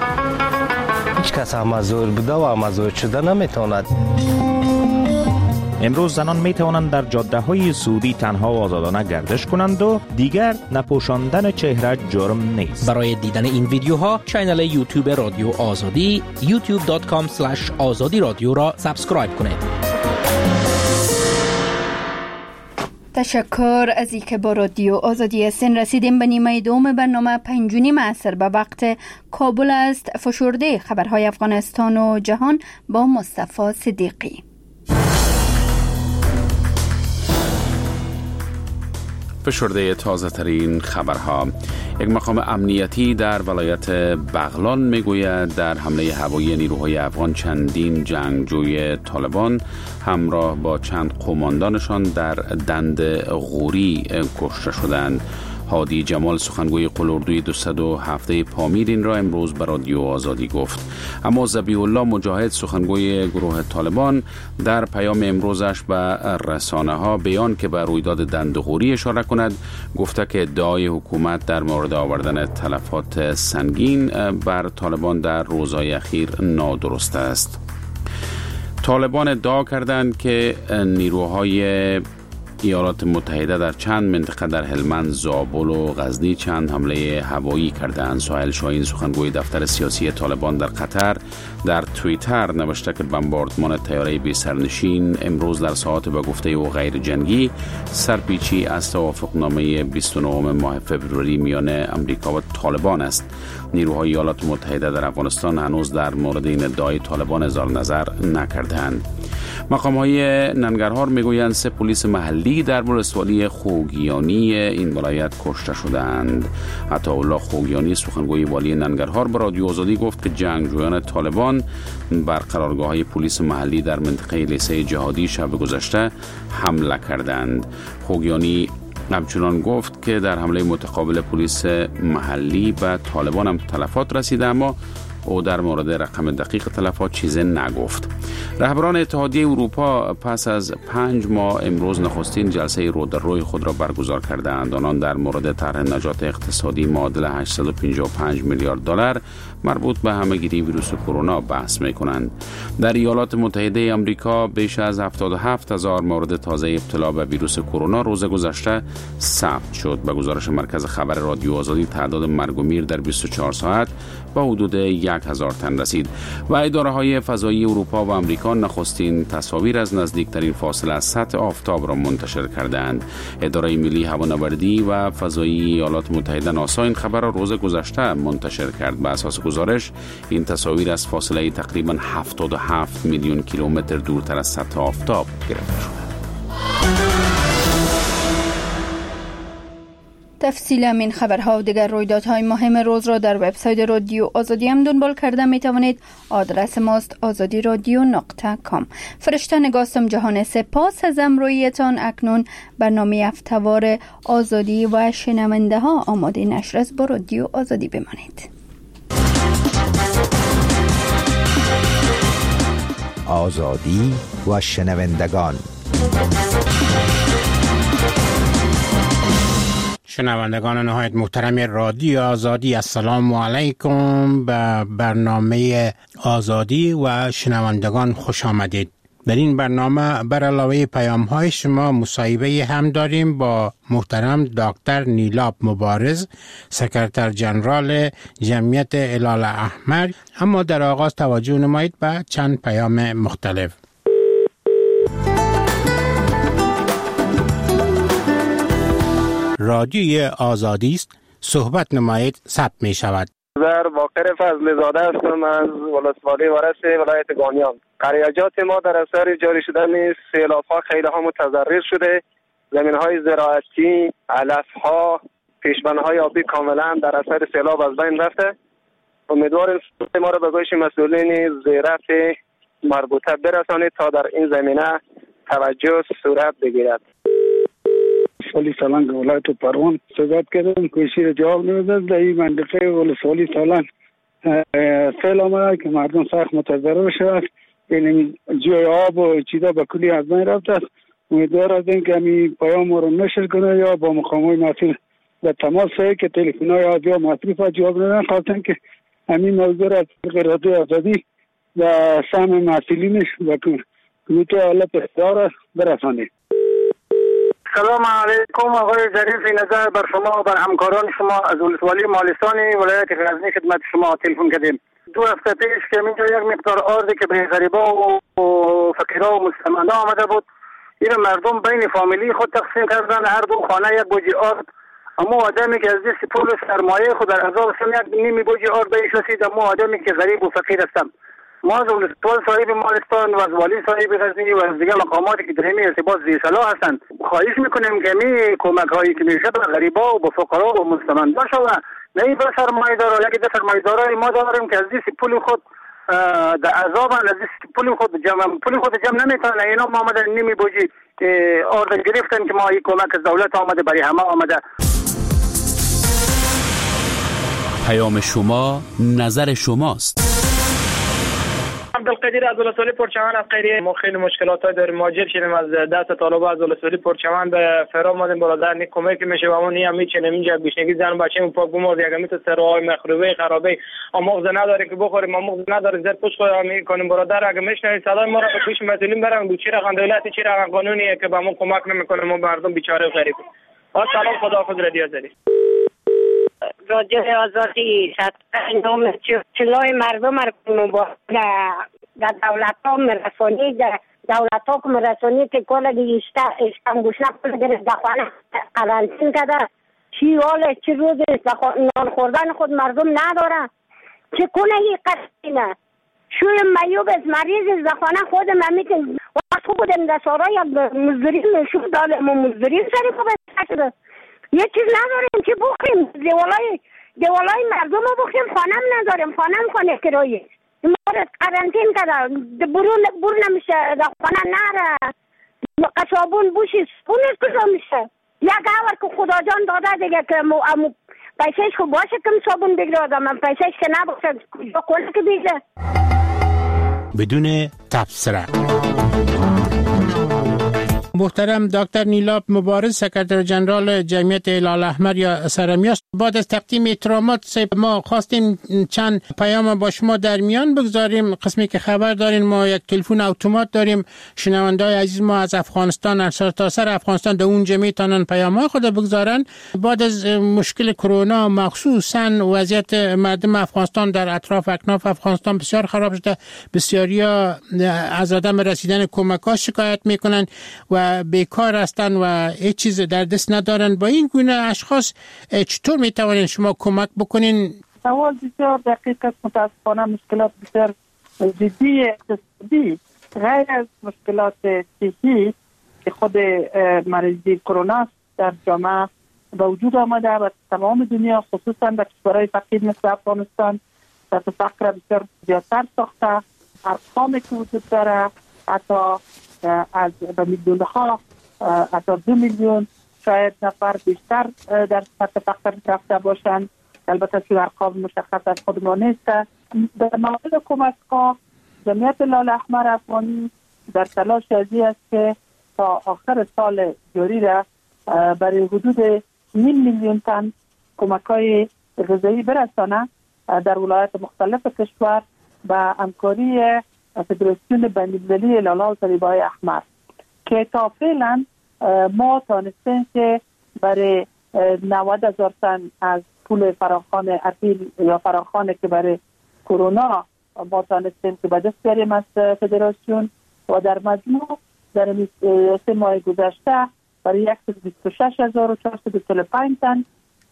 S26: هیچ کس مزور بوده و مزور شده نمیتواند.
S3: امروز زنان می توانند در جاده‌های سعودی تنها و آزادانه گردش کنند و دیگر نپوشاندن چهره جرم نیست.
S22: برای دیدن این ویدیوها کانال یوتیوب رادیو آزادی youtube.com/azadi رادیو را سابسکرایب کنید.
S1: تشکر از اینکه با رادیو آزادی هستین. رسیدیم به نیمه دوم برنامه 5:30 عصر به وقت کابل است. فشرده خبرهای افغانستان و جهان با مصطفی صدیقی.
S2: فشرده تازه ترین خبرها. یک مقام امنیتی در ولایت بغلان میگوید در حمله هوایی نیروهای افغان چندین جنگجوی طالبان همراه با چند قماندانشان در دند غوری کشته شدند. هادی جمال سخنگوی قلاردوی 207 پامیر این را امروز به رادیو آزادی گفت. اما ذبیح الله مجاهد سخنگوی گروه طالبان در پیام امروزش به رسانه ها بیان که به رویداد دندغوری اشاره کند گفته که ادعای حکومت در مورد آوردن تلفات سنگین بر طالبان در روزهای اخیر نادرست است. طالبان ادعا کردند که نیروهای ایالات متحده در چند منطقه در هلمند، زابل و غزنی چند حمله هوایی کردند. سهیل شاهین سخنگوی دفتر سیاسی طالبان در قطر در توییتر نوشته که بمباردمان طیاره بی سرنشین امروز در ساعات به گفته او غیر جنگی سرپیچی از توافقنامه 29 ماه فوریه میان امریکا و طالبان است. نیروهای ایالات متحده در افغانستان هنوز در مورد این ادعای طالبان اظهار نظر نکردند. مقام‌های ننگرهار میگویند 3 پلیس محلی در ولسوالی خوگیانی این ولایت کشته شدند. عطاالله خوگیانی سخنگوی والی ننگرهار به رادیو آزادی گفت که جنگجویان طالبان بر قرارگاه‌های پلیس محلی در منطقه لیسه جهادی شب گذشته حمله کردند. خوگیانی همچنان گفت که در حمله متقابل پلیس محلی به طالبان هم تلفات رسیده، اما او در مورد رقم دقیق تلفات چیزی نگفت. رهبران اتحادیه اروپا پس از 5 ماه امروز نخستین جلسه رو در روی خود را برگزار کردند. آنان در مورد طرح نجات اقتصادی معادل 855 میلیارد دلار مربوط به همه‌گیری ویروس کرونا بحث می‌کنند. در ایالات متحده آمریکا بیش از 77,000 مورد تازه ابتلا به ویروس کرونا روز گذشته ثبت شد. به گزارش مرکز خبر رادیو آزادی تعداد مرگ و میر در 24 ساعت به حدود 1000 تن رسید و اداره‌های فضایی اروپا و آمریکا نخستین تصاویر از نزدیکترین فاصله از سطح آفتاب را منتشر کردند. اداره ملی هوانوردی و فضایی ایالات متحده ناسا این خبر را روز گذشته منتشر کرد. به اساس گزارش این تصاویر از فاصله تقریباً 77 میلیون کیلومتر دورتر از سطح آفتاب گرفته شده.
S1: تفصیل این خبرها و دیگر رویدادهای مهم روز را در وبسایت رادیو آزادی هم دنبال کرده می توانید. آدرس ماست azadiradio.com. فرشته نگاستم جهان، سپاس از امرویتان. اکنون برنامه هفته‌وار آزادی و شنونده ها آماده نشر است. با رادیو آزادی بمانید.
S4: آزادی و شنوندگان.
S23: شنوندگان نهایت محترم رادیو آزادی، السلام علیکم. به برنامه آزادی و شنوندگان خوش آمدید. در این برنامه بر علاوه پیام‌های شما مصاحبه هم داریم با محترم دکتر نیلاب مبارز، سکرتر جنرال جمعیت هلال احمر. اما در آغاز توجه نمایید به چند پیام مختلف. رادیوی آزادی است، صحبت نمایید، ثبت می شود.
S6: در باقر فضل زاده هستم از ولسوالی ورس ولایت گانیان. قریجات ما در اثر جاری شدن سیلاب‌ها خیلی ها متضرر شده. زمین‌های زراعتی، علف‌ها، پیشبندهای آبی کاملا در اثر سیلاب از بین رفته. امیدواریم ما را به گوش مسئولین زیرفت مربوطه برسانید تا در این زمینه توجه صورت بگیرد.
S8: ولسوالی سالنگ ولایت پروان صحبت کردم، کوشش را جواب نمیداد. در این منطقه ولسوالی سالنگ سیل آمده که مردم سخت متضرر شد. این جوی آب و چیزا به کلی از بین رفته است. امیدوار هستیم که همین پیام رو نشر کنه یا با مقامات مسئول به تماس که تلفن‌های آزادی مصرف جواب ندادن. خواستن که همین موضوع را از رادیو آزادی و سهم مسئولینش و که حالا پسدار برسانید.
S6: سلام علیکم آقای ظریف نظر بر شما و بر همکاران شما از ولسوالی مالستان ولایت غزنی خدمت شما تلفن کردیم. 2 هفته پیش که اینجا یک مقدار آردی که به غریبا و فقیرا و مستمندا آمده بود، این مردم بین فامیلی خود تقسیم کردن، هر دو خانه یک بوجی آرد. اما آدمی که از دست پول سرمایه خود در عذاب هستم یک نیمی بوجی آرد بهش رسید. اما آدمی که غریب و فقیر هستم، ما از ولسوال صاحب مالستان و از والی صاحب غزنی و از دیگر مقاماتی که در این ارتباط ذی صلاح هستند خواهش میکنیم که می کمک هایی که میشه به غریبا و به فقرا و مستمندا شوه، نه به سرمایه دارا. یکی در سرمایه دارای ما داریم که از دست پول خود در عذاب، از دست پول خود جمع نمیتونن. اینا ما آمدن نیمی بوجی آرد گرفتن که ما این کمک از دولت آمده برای همه آمده.
S2: پیام شما نظر شماست.
S5: عبدالقدیر از ولسوالی پرچمن از خیریه. ما خیلی مشکلات داریم، مهاجر شدیم از دست طالبا از ولسوالی پرچمن به فرا اومدیم. برادر نی کمک میشه و اون نیم میچنه اینجا گشنگی زن بچه‌مون پاک بمورد یگمی تو سرای مخروبه خرابه آموز نداره که بخوریم، آموز نداره زر پوش خود میکنیم. برادر اگه میشنوید صدای ما را به گوش مسئولین برام دو چی رقم دولتی چی رقم قانونیه که به ما کمک نمیکنه، ما مردم بیچاره و غریب. سلام خداحافظ رادیو آزادی.
S7: رادیو آزادی نام چلای مردم رو در دولت ها مرسانی، در دولت ها که مرسانی که کل دیشته اشکم گوشنه کل گرفت دخوانه قرانتین کده چی حاله چی روز نان خوردن خود مردم نداره چه کنه این قرانتینه شوی میوب از مریض از دخوانه خود ممیتن وقت خوب بودن در سارای مزدورین شو داله مزدورین سری خوب شده یه چیز نداریم چی بخیم دیوالای مردم رو بخیم خانم نداریم خانه کرایی مورد قرانتین کرده برون نمیشه در خانه نره قصابون بوشی سپونش کجا میشه یک آور که خدا جان داده دیگه که پیسهش که باشه کم صابون بگیره آدم پیسهش که نباشه کجا کنه که بیگه
S23: بدون تبصره. محترم دکتر نیلاب مبارز سکرتر جنرال جمعیت هلال احمر یا سرمیاست، بعد از تقدیم احترامات ما خواستیم چند پیام با شما در میان بگذاریم. قسمی که خبر دارین ما یک تلفن اتومات داریم، شنونده‌های عزیز ما از افغانستان از سرتاسر افغانستان در اونجا میتونن پیام‌های خود بگذارن. بعد از مشکل کرونا مخصوصا وضعیت مردم افغانستان در اطراف اکناف افغانستان بسیار خراب شده، بسیاریا از عدم رسیدن کمک‌ها شکایت میکنن و بیکار هستن و هیچ چیز در دست ندارن. با این گونه اشخاص چطور میتوانین شما کمک بکنین؟
S9: سوال بسیار دقیق است. متاسفانه مشکلات بسیار جدی اقتصادی غیر از مشکلات صحی که خود مریضی کرونا در جامعه به وجود آمده و تمام دنیا خصوصا در کشورهای فقیر مثل افغانستان سطح فقر بسیار زیادتر ساخته. ارقامی که وجود داره حتی از میلیون ها حتی 2 میلیون شاید نفر بیشتر در سطح فقر رفته باشند. البته که ارقام مشخص از خود ما نیست. در مورد کمک ها جمعیت هلال احمر افغانی در تلاش ازی است که تا آخر سال جاری را برای حدود 0.5 میلیون تن کمک های غذایی برسانه در ولایات مختلف کشور با همکاری فدراسیون بین‌المللی هلال و صلیب‌های احمر که تا فعلا ما تانستیم که برای 90,000 تن از پول فراخوان اپیل یا فراخوان که برای کرونا ما تانستیم که به دست بیاریم از فدراسیون و در مجموع در 3 ماه گذشته برای 126,445 تن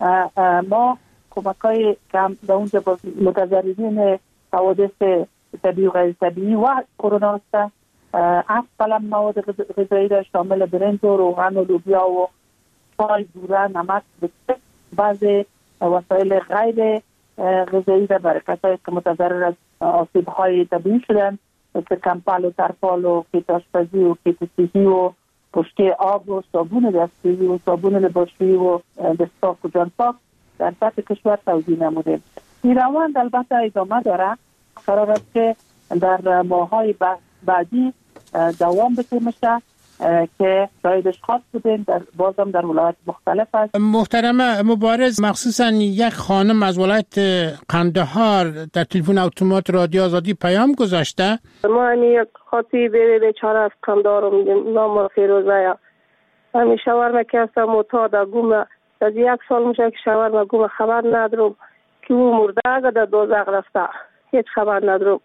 S9: ما کمک‌های که در اونجا متضررین حوادث طبیعی و غیر طبیعی و کرونا است 7 قلم مواد غذایی را شامل برنج و روغن و لوبیا و چای، بوره، نمک، بسکوت، بعضی وسایل غیر غذایی را برای کسایی که متضرر از آسیب‌های طبیعی شدن مثل کمپل و ترپال و کیت آشپزی و کیت صحی و پشته آب و صابون دستشویی و صابون لباسشویی و دستپاک و جانپاک در سطح کشور توزیع نموده. این روند البته ادامه داره. قرار است که در ماه‌های بعدی دوام بده میشه که شاهدش خاص بودیم بازم در ولایت مختلف است.
S23: محترم مبارز، مخصوصا یک خانم از ولایت قندهار در تلفن اتومات رادیو آزادی پیام گذاشته.
S10: ما یک خاطی بیچاره از قندهار میگیم، نام فیروزه. همین شاورما که هستم معتاد گم از 1 سال میشه که شاورما گم، خبر ندارم که او مرده اگر در دوزخ رفته، هیچ خبر ندارم.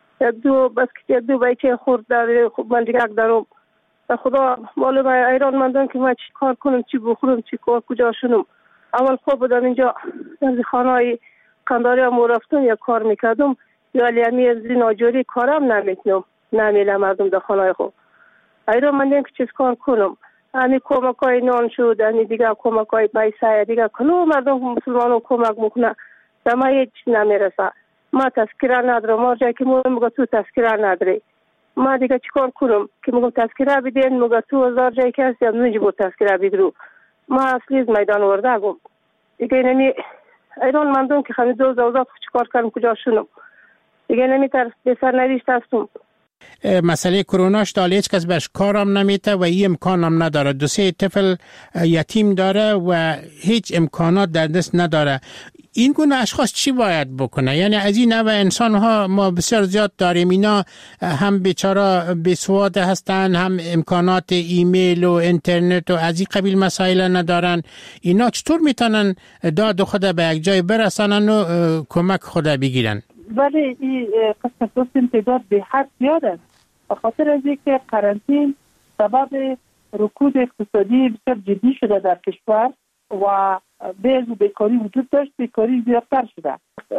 S10: دو بچه خورد داره، من دیگه دارم. خدا معلومه ایران مندم که من چی کار کنم، چی بخورم، چی کار کجا شنم. اول خوب بودم اینجا در خانه قنداری هم رفتم یا کار میکردم، یا لیمی از ناجوری کارم نمیتونم، نمیلم مردم در خانه خوب. ایران مندم که چیز کار کنم. همی کمک های نان شد، همی دیگه کمک های پیسه دیگه کنو مردم مسلمانو کمک میکنه، در ما هیچ نمیرسه. ما تذکره ندارم، ما جایی که میگه تو تذکره نداری، ما دیگه چیکار کنم که میگم تذکره بدین، میگه تو 1000 جایی که هستی نمیشه بود تذکره بگیرو. ما اصلی از میدان ورده گم دیگه نمی ایران مندم که خمی دوزا چیکار کنم کجا شنم دیگه نمیتر بسر نویشت هستم.
S23: مسئله کروناش داله هیچ کس برش کارم نمیته و این امکانم نداره. 2-3 طفل یتیم داره و هیچ امکانات در دست نداره. این گونه اشخاص چی باید بکنه؟ یعنی از این نوع انسان ها ما بسیار زیاد داریم، اینا هم بیچاره بیسواد هستن، هم امکانات ایمیل و اینترنت و از این قبیل مسائل ندارن. اینا چطور میتونن داد خود به یک جای برسانن و کمک خود بگیرن؟
S9: ولی این قسم دوستیم تعداد به حد زیاد است، به خاطر از اینکه قرنطین سبب رکود اقتصادی بسیار جدی شده در کشور و بعض بیکاری وجود داشت، بیکاری زیادتر شده.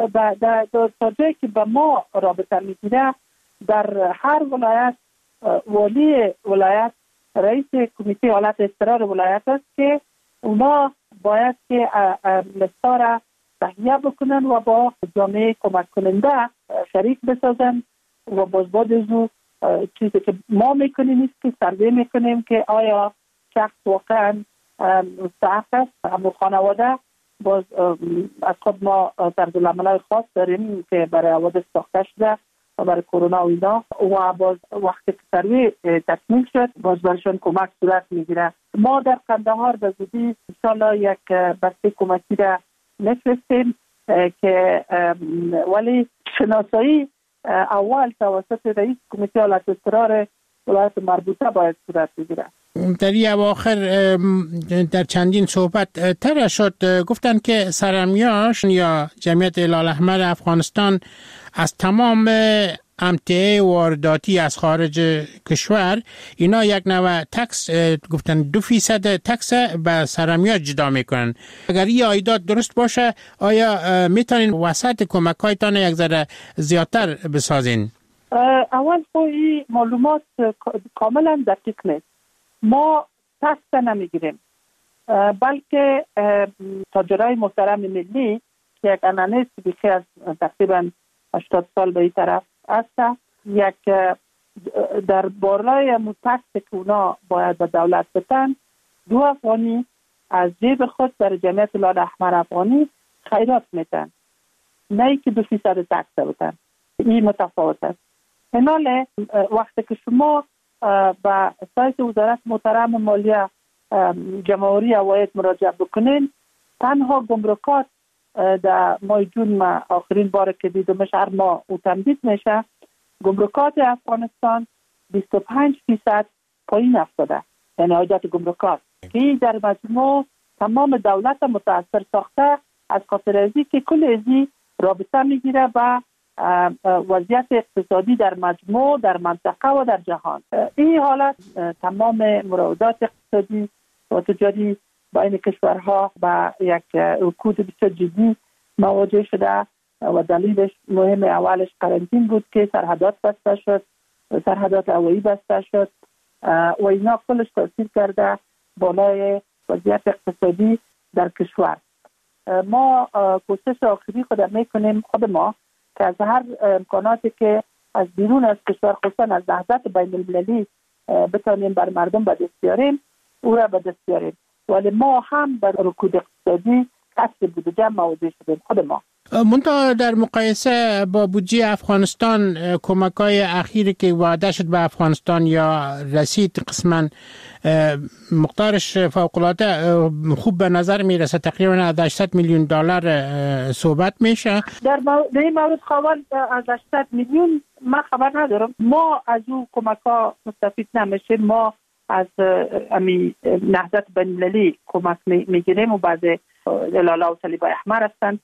S9: تا جایی که به ما رابطه میگیره، در هر ولایت والی ولایت رئیس کمیته حالت اضطرار ولایت است که اونا باید که لستا را تهیه بکنن و با جامعه کمک کننده شریک بسازن و بازباد ازو چیزی که ما میکنیم نیست که سروی میکنیم که آیا شخص واقعا مستحق است. همون خانواده باز از خود ما طرزالعمل‌های خاص داریم که برای حوادث ساخته شده و برای کرونا و اینا، و باز وقتی که سروی تکمیل شد باز برشان کمک صورت میگیره. ما در قندهار به زودی انشالله یک بسته کمکی را نفرستیم که ولی شناسایی اول توسط رئیس کمیته حالت اضطرار ولایت مربوطه باید صورت بگیره.
S23: در این اواخر در چندین صحبت تر شد، گفتن که سرمیاش یا جمعیت هلال احمر افغانستان از تمام امتعه وارداتی از خارج کشور اینا یک نوع تکس گفتن 2% تکس به سرمیاش جدا میکنن. اگر این عایدات درست باشه آیا میتونین وسط کمک هایتان یک ذره زیادتر بسازین؟
S9: اول این معلومات کاملا دقیق نیست. ما تکس نمیگیریم، بلکه تاجرای محترم ملی که یک انانه بیخی از تقریبا 80 سال به این طرف است، یک در بالای تکس که اونا باید به دولت بدن 2 افغانی از جیب خود در جمعیت هلال احمر افغانی خیرات میتن، نه که 2% تکس بدن. این متفاوت است. حالا وقتی که شما به سایت وزارت محترم مالیه جمهوری عواید مراجعه بکنین، تنها گمرکات در ماه جون ما آخرین بار که دیدمش هر ماه او تمدید میشه، گمرکات افغانستان 25% پایین افتاده، یعنی عایدات گمرکات که در مجموع تمام دولت متاثر ساخته از خاطر ازی که کل ازی رابطه میگیره با وضعیت اقتصادی در مجموع در منطقه و در جهان. این حالت تمام مراودات اقتصادی و تجاری بین کشورها با یک رکود بسیار جدی مواجه شده و دلیلش مهم اولش قرنطین بود که سرحدات بسته شد، سرحدات هوایی بسته شد و اینا کلش تاثیر کرده بالای وضعیت اقتصادی در کشور. ما کوشش آخری خود میکنیم خود ما که از هر امکاناتی که از بیرون از کشور خصوصا از نهضت بین المللی بتانیم بر مردم به دست بیاریم او را به دست بیاریم. ولی ما هم بر رکود اقتصادی کسر بودجه مواجه شدیم خود ما.
S23: منتها در مقایسه با بودجه افغانستان کمک‌های اخیری که وعده شد به افغانستان یا رسید قسما مقدارش فوق‌العاده خوب به نظر میرسه. تقریبا از 800 میلیون دلار صحبت میشه. در این مورد خواهان از 800 میلیون من خبر ندارم. ما از اون کمک‌ها مستفید نمیشیم. ما از نهضت بین‌المللی کمک میگیریم و بعض هلال و صلیب احمر هستند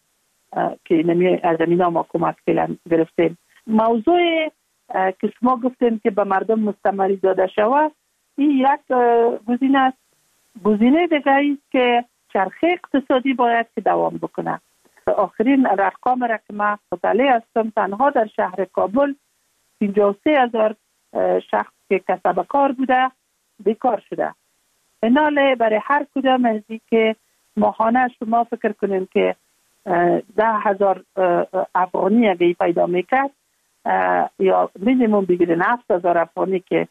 S23: که از اینا ما کمک گرفتیم. موضوع که شما گفتیم که به مردم مستمری داده شود، این یک گزینه است. گزینه دیگه است که چرخه اقتصادی باید که دوام بکنه. آخرین ارقام را که من مطالعه هستم، تنها در شهر کابل 53,000 شخص که کسب کار بوده بیکار شده. ایناله برای هر کدام از این که ماهانه شما فکر کنیم که 10,000 افغانی اگه پیدا میکرد یا مینیموم بگیرین 7,000 افغانی که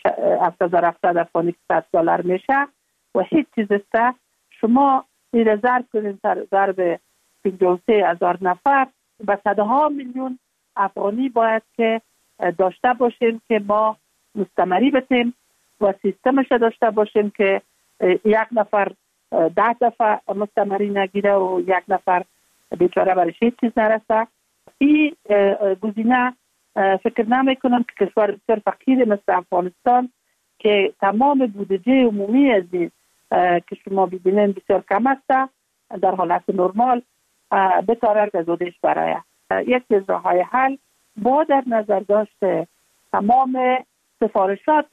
S23: 7,700 افغانی که $100 میشه و هیچ چیز است. شما این ضرب کنین ضرب 53,000 نفر و صدها میلیون افغانی باید که داشته باشیم که ما مستمری بتیم و سیستمش داشته باشیم که یک نفر 10 دفعه مستمری نگیره و یک نفر بیچاره برایش هیچ چیز نرسه. این گزینه فکر نمی کنم که کشور بسیار فقیر مثل افغانستان که تمام بودجه عمومی از این که شما ببینید بسیار کم است، در حالت نرمال بتاره که زودش برایه. یکی از راه‌های حل با در نظر داشته تمام سفارشات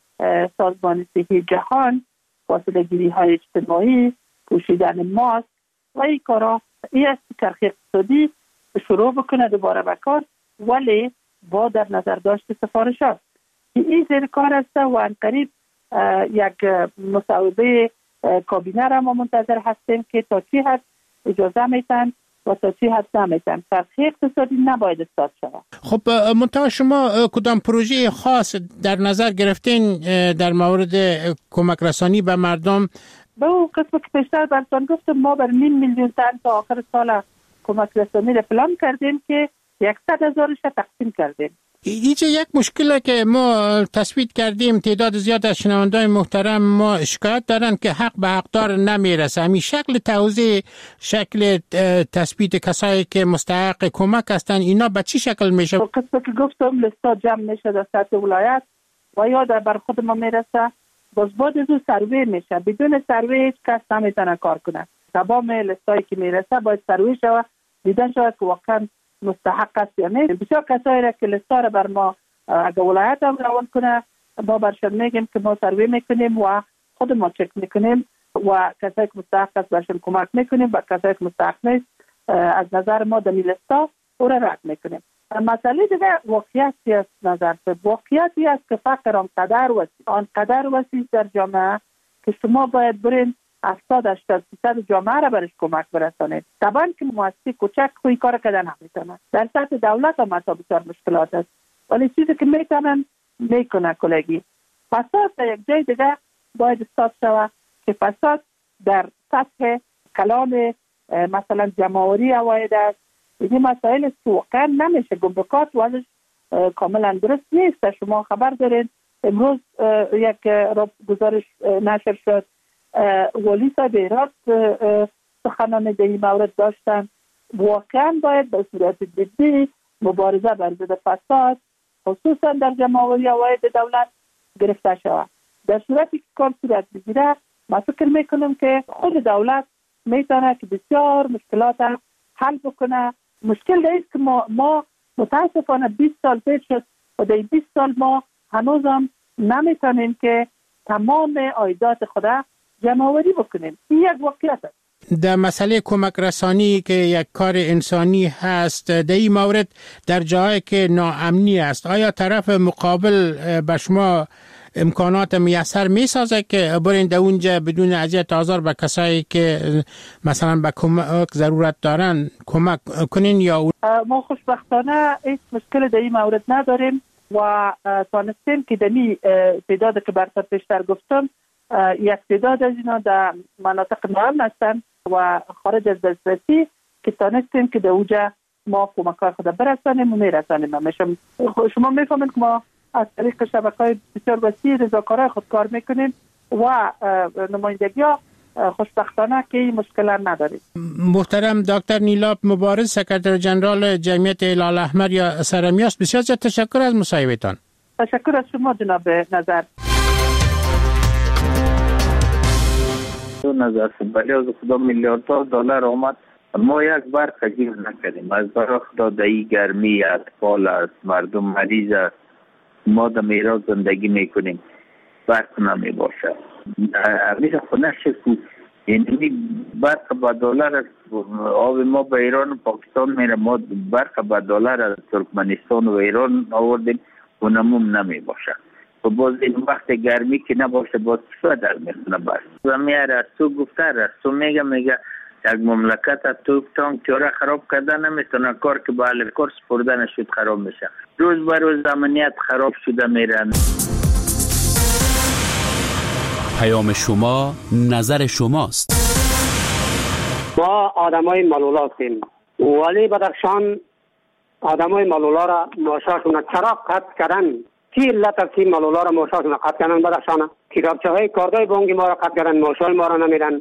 S23: سازمان صحی جهان، فاصله گیری های اجتماعی، پوشیدن ماسک و این کارا، این است که چرخه اقتصادی شروع بکنه دوباره به کار، ولی با در نظر داشته سفارشات. این زیر کار است و عنقریب یک مصوبه کابینه را ما منتظر هستیم که تا چی حد اجازه میتن و تا چی حد نمیتن. چرخه اقتصادی نباید استاد شود. خب منتها شما کدام پروژه خاص در نظر گرفتین در مورد کمک رسانی به مردم؟ به اون قسم که پیشتر براتون گفتم ما بر 500,000 تن تا آخر سال کمک رسانی را پلان کردیم که 100,000 تقسیم کردیم. اینجا یک مشکلی که ما تثبیت کردیم، تعداد زیاد از شنوندگان محترم ما شکایت دارن که حق به حقدار نمیرسه. همین شکل توزیع، شکل تثبیت کسایی که مستحق کمک هستن، اینا به چی شکل میشه؟ قسمت که گفتم لیستا جمع میشه در سطح ولایت و یا در بر خود ما میرسه، باز بعد از اون سروی میشه. بدون سروی هیچ کس نمیتونه کار کنه. تمام لیستایی که میرسه باید سروی شود، دیدن شود که واقعا مستحق است یا نه. بسیار کسایی را که لیستا را بر ما اگه ولایت هم روان کنه، ما برشان میگیم که ما سروی میکنیم و خود ما چک میکنیم و کسایی که مستحق است برشان کمک میکنیم و کسایی که مستحق نیست از نظر ما در لیستا او را رد میکنیم. مسئله دیگه واقعیتی است. نظر به واقعیتی است که فقر آنقدر وسیع در جامعه که شما باید برین 70-80% جامعه را برش کمک برسانید. طبعا که مؤسسه کوچک کوئی کار کردن نمیتونه. در سطح دولت هم بسیار مشکلات است، ولی چیزی که میتونن میکنه کلگی. فساد در یک جای دیگه باید استاد شود که فساد در سطح کلان مثلا جمعوری عواید است. این مسائل است که واقعا نمیشه گمرکات وضعش کاملا درست نیست. شما خبر دارید امروز یک گزارش نشر شد، ولی صاحب هرات سخنان در این مورد داشتن. واقعا باید به صورت جدی مبارزه بر ضد فساد خصوصا در جمع‌آوری عواید دولت گرفته شود. در صورتی که کار صورت بگیره، من فکر میکنم که خود دولت میتونه که بسیار مشکلات حل بکنه. مشکل است که ما متاسفانه 20 سال پیش شد و در 20 سال ما هنوز هم نمیتونیم که تمام عایدات خود جمع‌آوری بکنیم. این یک واقعیت است. در مسئله کمک رسانی که یک کار انسانی هست، در این مورد در جایی که ناامنی است، آیا طرف مقابل به شما امکانات میسر میسازه که برین در اونجا بدون اذیت آزار به کسایی که مثلا به کمک ضرورت دارن کمک کنین؟ یا ما خوشبختانه هیچ مشکل در این مورد نداریم و تانستیم که دمی تعداد که برتر پیشتر گفتم، یک تعداد از اینا در مناطق ناامن هستن و خارج از دسترسی
S9: که تانستیم که در اوجا ما کمک‌های خود برسانیم و میرسانیم. شما میفهمید که ما از طریق شبکه‌های بسیار وسیع رضاکارای خود کار میکنیم و نمایندگی‌ها خوشبختانه که این مشکل نداریم.
S23: محترم دکتر نیلاب مبارز، سکرتر جنرال جمعیت هلال احمر یا سرمیاست، بسیار زیاد تشکر از مصاحبهتان.
S9: تشکر از شما جناب نظر.
S24: نظر بله از خدا میلیاردها دلار آمد، ما یک بار تغییر نکردیم. از برای خدا دایی گرمی اطفال است، مردم مریض است، ما در میراث زندگی میکنیم، برق نمی باشد. همیشه خونه شد یعنی برق با دلار از آب ما به ایران و پاکستان میره، ما برق با دلار از ترکمنستان و ایران آوردیم و نموم نمی باشد. و باز این وقت گرمی که نباشه باز چطور در میخونه برق. زمین رستو گفته، رستو میگه یک مملکت تو تانک چاره خراب کرده نمیتونه، کار که با اهل کار سپرده نشد خراب میشه. روز به روز امنیت خراب شده میرن.
S2: پیام شما نظر شماست.
S11: ما آدمای ملولا هستیم ولی بدخشان آدمای ملولا را ماشاشون چرا قطع کردن؟ کی علت است که ملولا را ماشاشون قطع کردن؟ بدخشان کتابچه‌های کاردای بانک ما را قطع کردن، ماشای ما را نمیدن.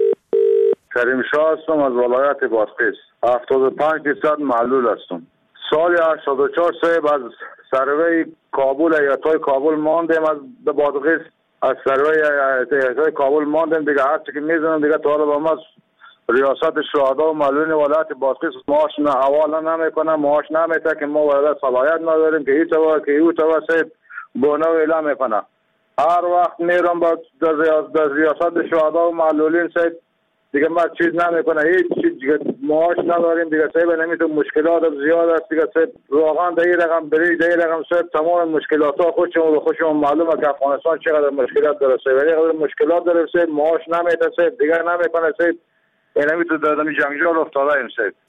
S12: کریم شاه هستم از ولایت بادغیس. 75% معلول هستم. سال 84 صاحب از سروی کابل ایالت‌های کابل ماندیم، از بادغیس از سروی ایالت‌های کابل ماندیم دیگه. هر چی که میزنم دیگه تا حالا با ما ریاست شهدا و معلولین ولایت بادغیس معاش نه حواله نمیکنه، معاش نمیده که ما ولایت صلاحیت نداریم که هیچ وقت که او توسط بونو اعلام میکنه. هر وقت میرم با در ریاست شهدا و معلولین صاحب دیگه ما چیز نمیکنه، هیچ چیز دیگه معاش نداریم دیگه صاحب. نمیتونه مشکلات زیاد است دیگه صاحب. واقعا در این رقم بری در این رقم صاحب تمام مشکلات ها خودشون معلومه که افغانستان چقدر مشکلات داره صاحب. اینقدر مشکلات داره صاحب، معاش نمیده صاحب، دیگه نمیکنه صاحب. نمیتونه در دمی جنگجال افتاده ایم صاحب.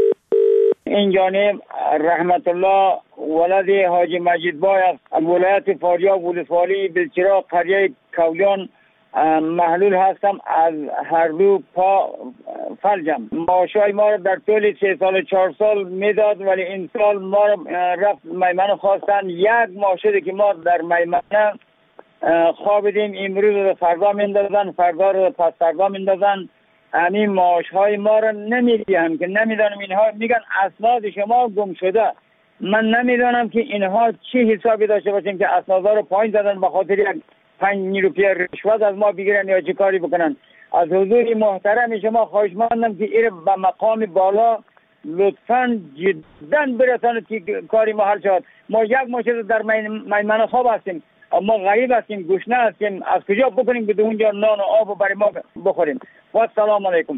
S13: این جانب رحمت الله ولد حاجی مجید بای از ولایت فاریاب ولسوالی بلچراغ قریه کولیان محلول هستم. از هر دو پا فلجم. معاشای ما را در طول 3 سال 4 سال میداد ولی این سال ما را رفت میمنه خواستن. یک ماه شده که ما در میمنه خوابیدیم، امروز رو فردا میندازن، فردا رو پس فردا میندازن. همین معاش های ما را نمیدیم که نمیدانم. اینها میگن اسناد شما گم شده. من نمیدانم که اینها چی حسابی داشته باشیم که اسنادها رو پایین زدن به خاطر یک 5 روپیه رشوت از ما بگیرن یا چی کاری بکنن. از حضور محترم شما خواهش مندم که این به مقام بالا لطفاً جدا برسانید که کاری ما حل شد. ما یک ماه در میمنه خواب هستیم، ما غریب هستیم، گشنه هستیم. از کجا بکنیم که اونجا نان و آب و برای ما بخوریم؟ و السلام علیکم.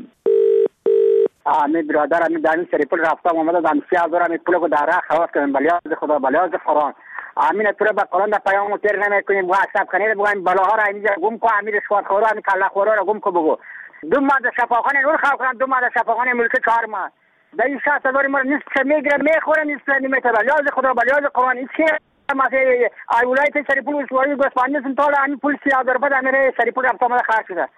S11: امی برادر امی دانی سری پول رفتم اومده دم 3000 امی پول کو در خلاص کردم. بلیاز خدا بلیاز قرآن امین تو به قرآن در پیام تیر نمیکنیم. و حساب کنید بگویم بلاها را اینجا گم کو، امیر شوار خورا امی کلا خورا را گم کو بگو. 2 ماه در شفاخانه نور خراب کردن، 2 ماه در شفاخانه ملک 4 ماه. در این 60,000 ما نیست چه میگیره میخوره نیست نمیته. بلیاز خدا بلیاز قرآن این چیه؟ مثلا ای ولایت سری پول وسواری گسپانی سنتال امی پول 30,000 بعد امیر سری پول رفت آمده خرج شده.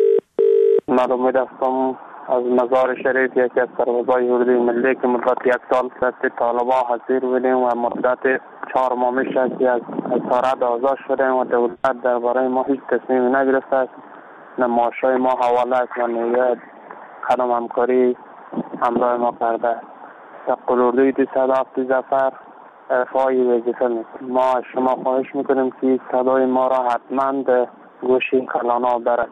S6: من امید هستم از مزار شریف، یکی از سربازای اردوی ملی که مدت 1 سال دست طالبان حاضر بودیم و مدت 4 ماه میشه که از اسارت آزاد شدیم و دولت درباره ما هیچ تصمیمی نگرفته است. نه معاشای ما حواله است و نه قدم همکاری همراه ما کرده است. تقل اردوی 207 ظفر ارفای وظیفه میکنیم. ما از شما خواهش میکنیم که صدای ما را حتما به گوشی کلانا برد.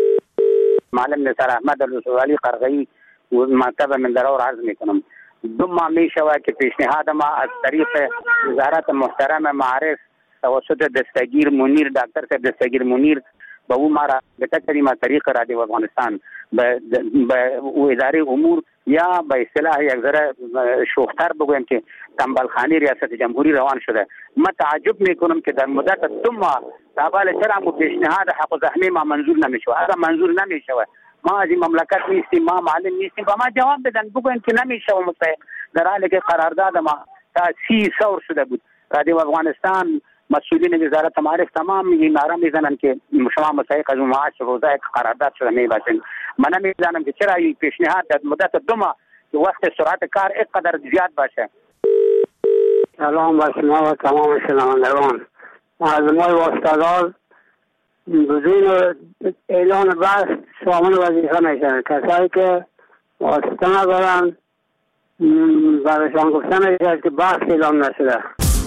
S11: معلم نصر احمد الوسوالی قرغی مکتب مندرا را عرض میکنم. 2 ماه می شود که پیشنهاد ما از طریق وزارت محترم معارف توسط دستگیر منیر، دکتر دستگیر منیر به او ما را بتکریم از طریق رادیو افغانستان به اداره امور یا به اصطلاح یک ذره شوختر بگویم که تنبلخانی ریاست جمهوری روان شده. من تعجب میکنم که در مدت 2 ماه تابال چرا پیشنهاد حق و زحمه ما منظور نمیشه. اگر منظور نمیشه ما از این مملکت نیستیم، ما معلم نیستیم، با ما جواب بدن بگوین که نمیشه و مستحق، در حالی که قرارداد ما تا 30 سال شده بود. رادیو افغانستان مسئولین وزارت معارف تمام این نعره میزنن که شما مستحق از معاش روزه قرارداد شده میباشین. من نمیدانم که چرا این پیشنهاد در مدت 2 ماه وقت سرعت کار اینقدر زیاد باشه.
S14: سلام به شما و تمام شنوندگان. معلمان واسطه‌دار بدون اعلان بحث شامل وظیفه میشن. کسایی که واسطه ندارن برایشان گفتن میشه که بحث اعلان نشده.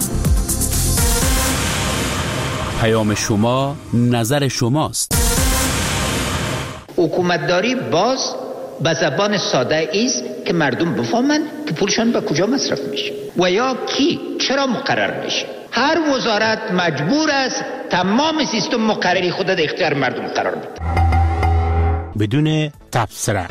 S2: پیام شما نظر شماست.
S15: حکومتداری باز به زبان ساده است که مردم بفهمن که پولشان به کجا مصرف میشه و یا کی چرا مقرر میشه. هر وزارت مجبور است تمام سیستم مقرری خود در اختیار مردم قرار بده
S23: بدون تبصره.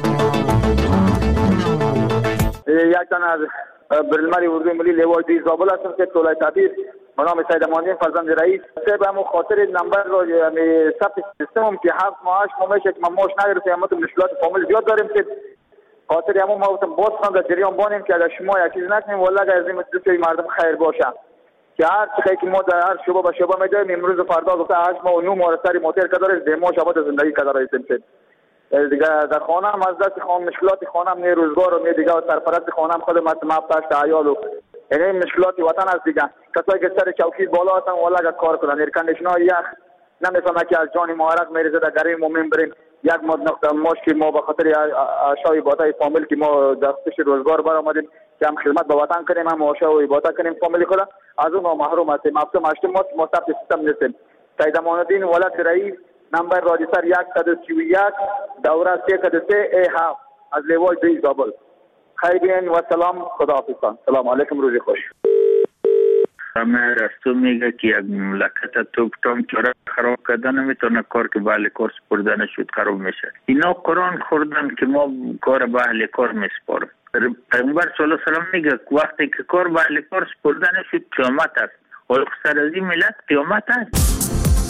S12: یک تن از برنامه اردوی ملی لواء دی زابل هستم که طولای تعبیر به نام سید امانی فرزند رئیس به همون خاطر نمبر رو ثبت سیستم که 7 ماه 8 ماه میشه که ما ماش نگرفتیم، اما تو مشکلات فامیل زیاد داریم که خاطر همون ما گفتم باز هم در جریان بانیم که اگر شما یک چیز نکنیم والله از این مدت مردم خیر باشه که هر چیزی که ما در هر شعبه به شعبه میدیم امروز و فردا گفته 8 ماه و 9 ماه سری موتر کدار دماش آباد زندگی کدار هستیم دیگه در خانه هم از دست خانم مشکلات خانه هم نه روزگار و نه دیگه و سرپرست خانه هم خود مفتش عیال و یعنی مشکلات وطن است دیگه. کسایی که سر چوکی بالا هستن والا اگر کار کنن ایر کندیشنر یخ نمیفهمه که از جان محرق میریزه در گرمی مومن بریم یک مد نقطه مشکل ما به خاطر اشای باتای فامیل که ما دستش روزگار بر آمدیم که هم خدمت به وطن کنیم هم آشا و عبادت کنیم فامیل خود از اون محروم هستیم. هفتم هشتم ما ثبت سیستم نیستیم. سید امان‌الدین ولد رئیس نمبر رادیسر 131 دوره 3 ای 7 از لیوای دی زابل. خیر بین و سلام، خداحافظ. سلام علیکم، روزی خوش.
S24: همه رستو میگه که یک مملکت توپتام چرا خراب کردن نمیتونه کار که به اهل کار سپردن شد خراب میشه. اینا قرآن خوردن که ما کار به اهل کار میسپارم. پیغمبر صلی الله علیه و سلم میگه وقتی که کار به اهل کار سپردن شد قیامت است. و سر از این ملت قیامت است.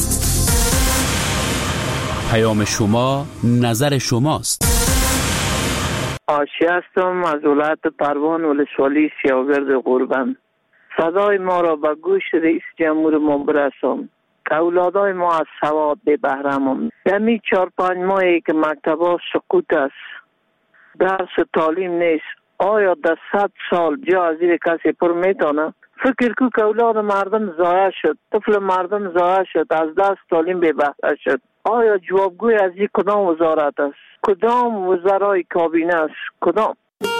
S2: پیام شما نظر شماست.
S16: آشی هستم از ولایت پروان ولسوالی سیاگرد قربان. صدای ما را به گوش رئیس جمهور ما برسان که اولادای ما از سواد به بهره‌اند. دمی 4-5 ماهی که مکتب‌ها سقوط است، درس تعلیم نیست. آیا در 100 سال جا از این کسی پر میتونه؟ فکر کو که اولاد مردم ضایع شد، طفل مردم ضایع شد، از دست تعلیم به بهره شد. آیا جوابگوی از این کدام وزارت است؟ کدام وزرای کابینه است؟ کدام؟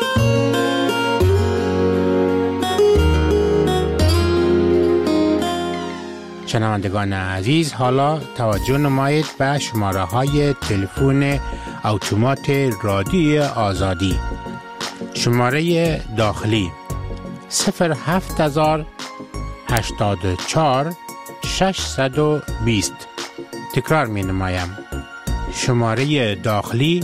S23: شنوندگان عزیز، حالا توجه نمایید به شماره های تلفن اتومات رادیو آزادی. شماره داخلی 07084 620. تکرار می نمایم. شماره داخلی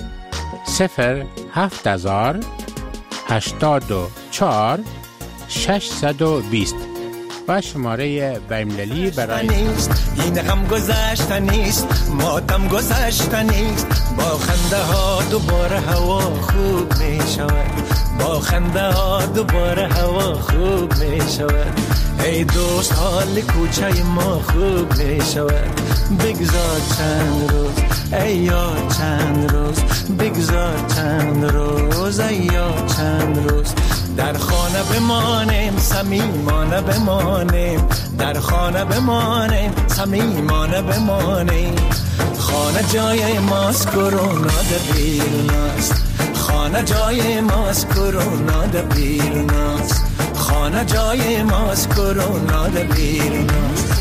S23: 07084 620 و شماره بین‌المللی برای
S17: این هم گذشته نیست، ماتم گذشته نیست. با خنده ها دوباره هوا خوب می شود، با خنده ها دوباره هوا خوب می شود. ای دوست حال کوچه ما خوب می شود. بگذار چند روز ای یار، چند روز بگذار چند روز ای یار، چند روز در خانه بمانیم، صمیمانه بمانیم. در خانه بمانیم، صمیمانه بمانیم. خانه جای ماست، کرونا در بیروناست. خانه جای ماست، کرونا در بیروناست. خانه جای ماست، کرونا در بیروناست.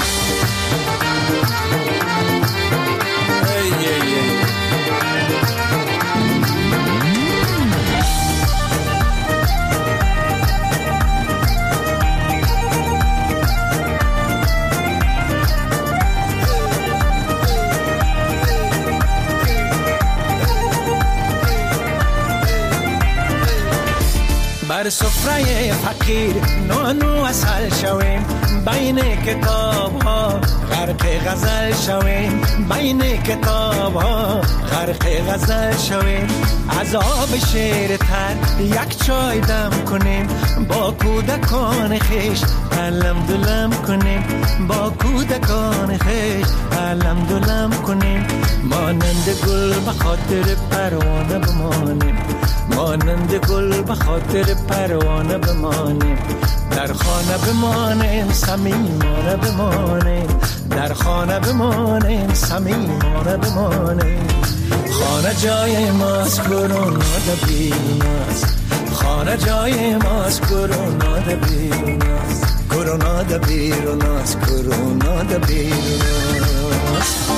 S17: بر سفره فقیر نانو اصل شویم، بین کتاب ها غرق غزل شویم. بین کتاب ها غرق غزل شویم. از آب شیر تر یک چای دم کنیم، با کودکان خیش علم دلم کنیم. با کودکان خیش علم دلم کنیم. ما مانند گل به خاطر پروانه بمانیم، مانند گل به خاطر پروانه بمانیم، در خانه بمانیم صمیمانه بمانیم، در خانه بمانیم صمیمانه بمانیم. خانه جای ماست کرونا ده بیرون است، خانه جای ماست کرونا ده بیرون است، کرونا ده بیرون است، کرونا ده بیرون است.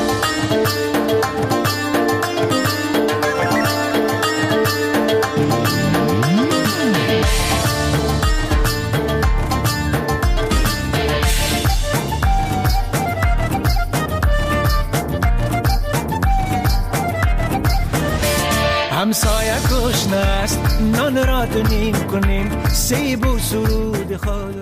S17: همسایه گشنه است نان را دونیم کنیم، سیب و سرود خود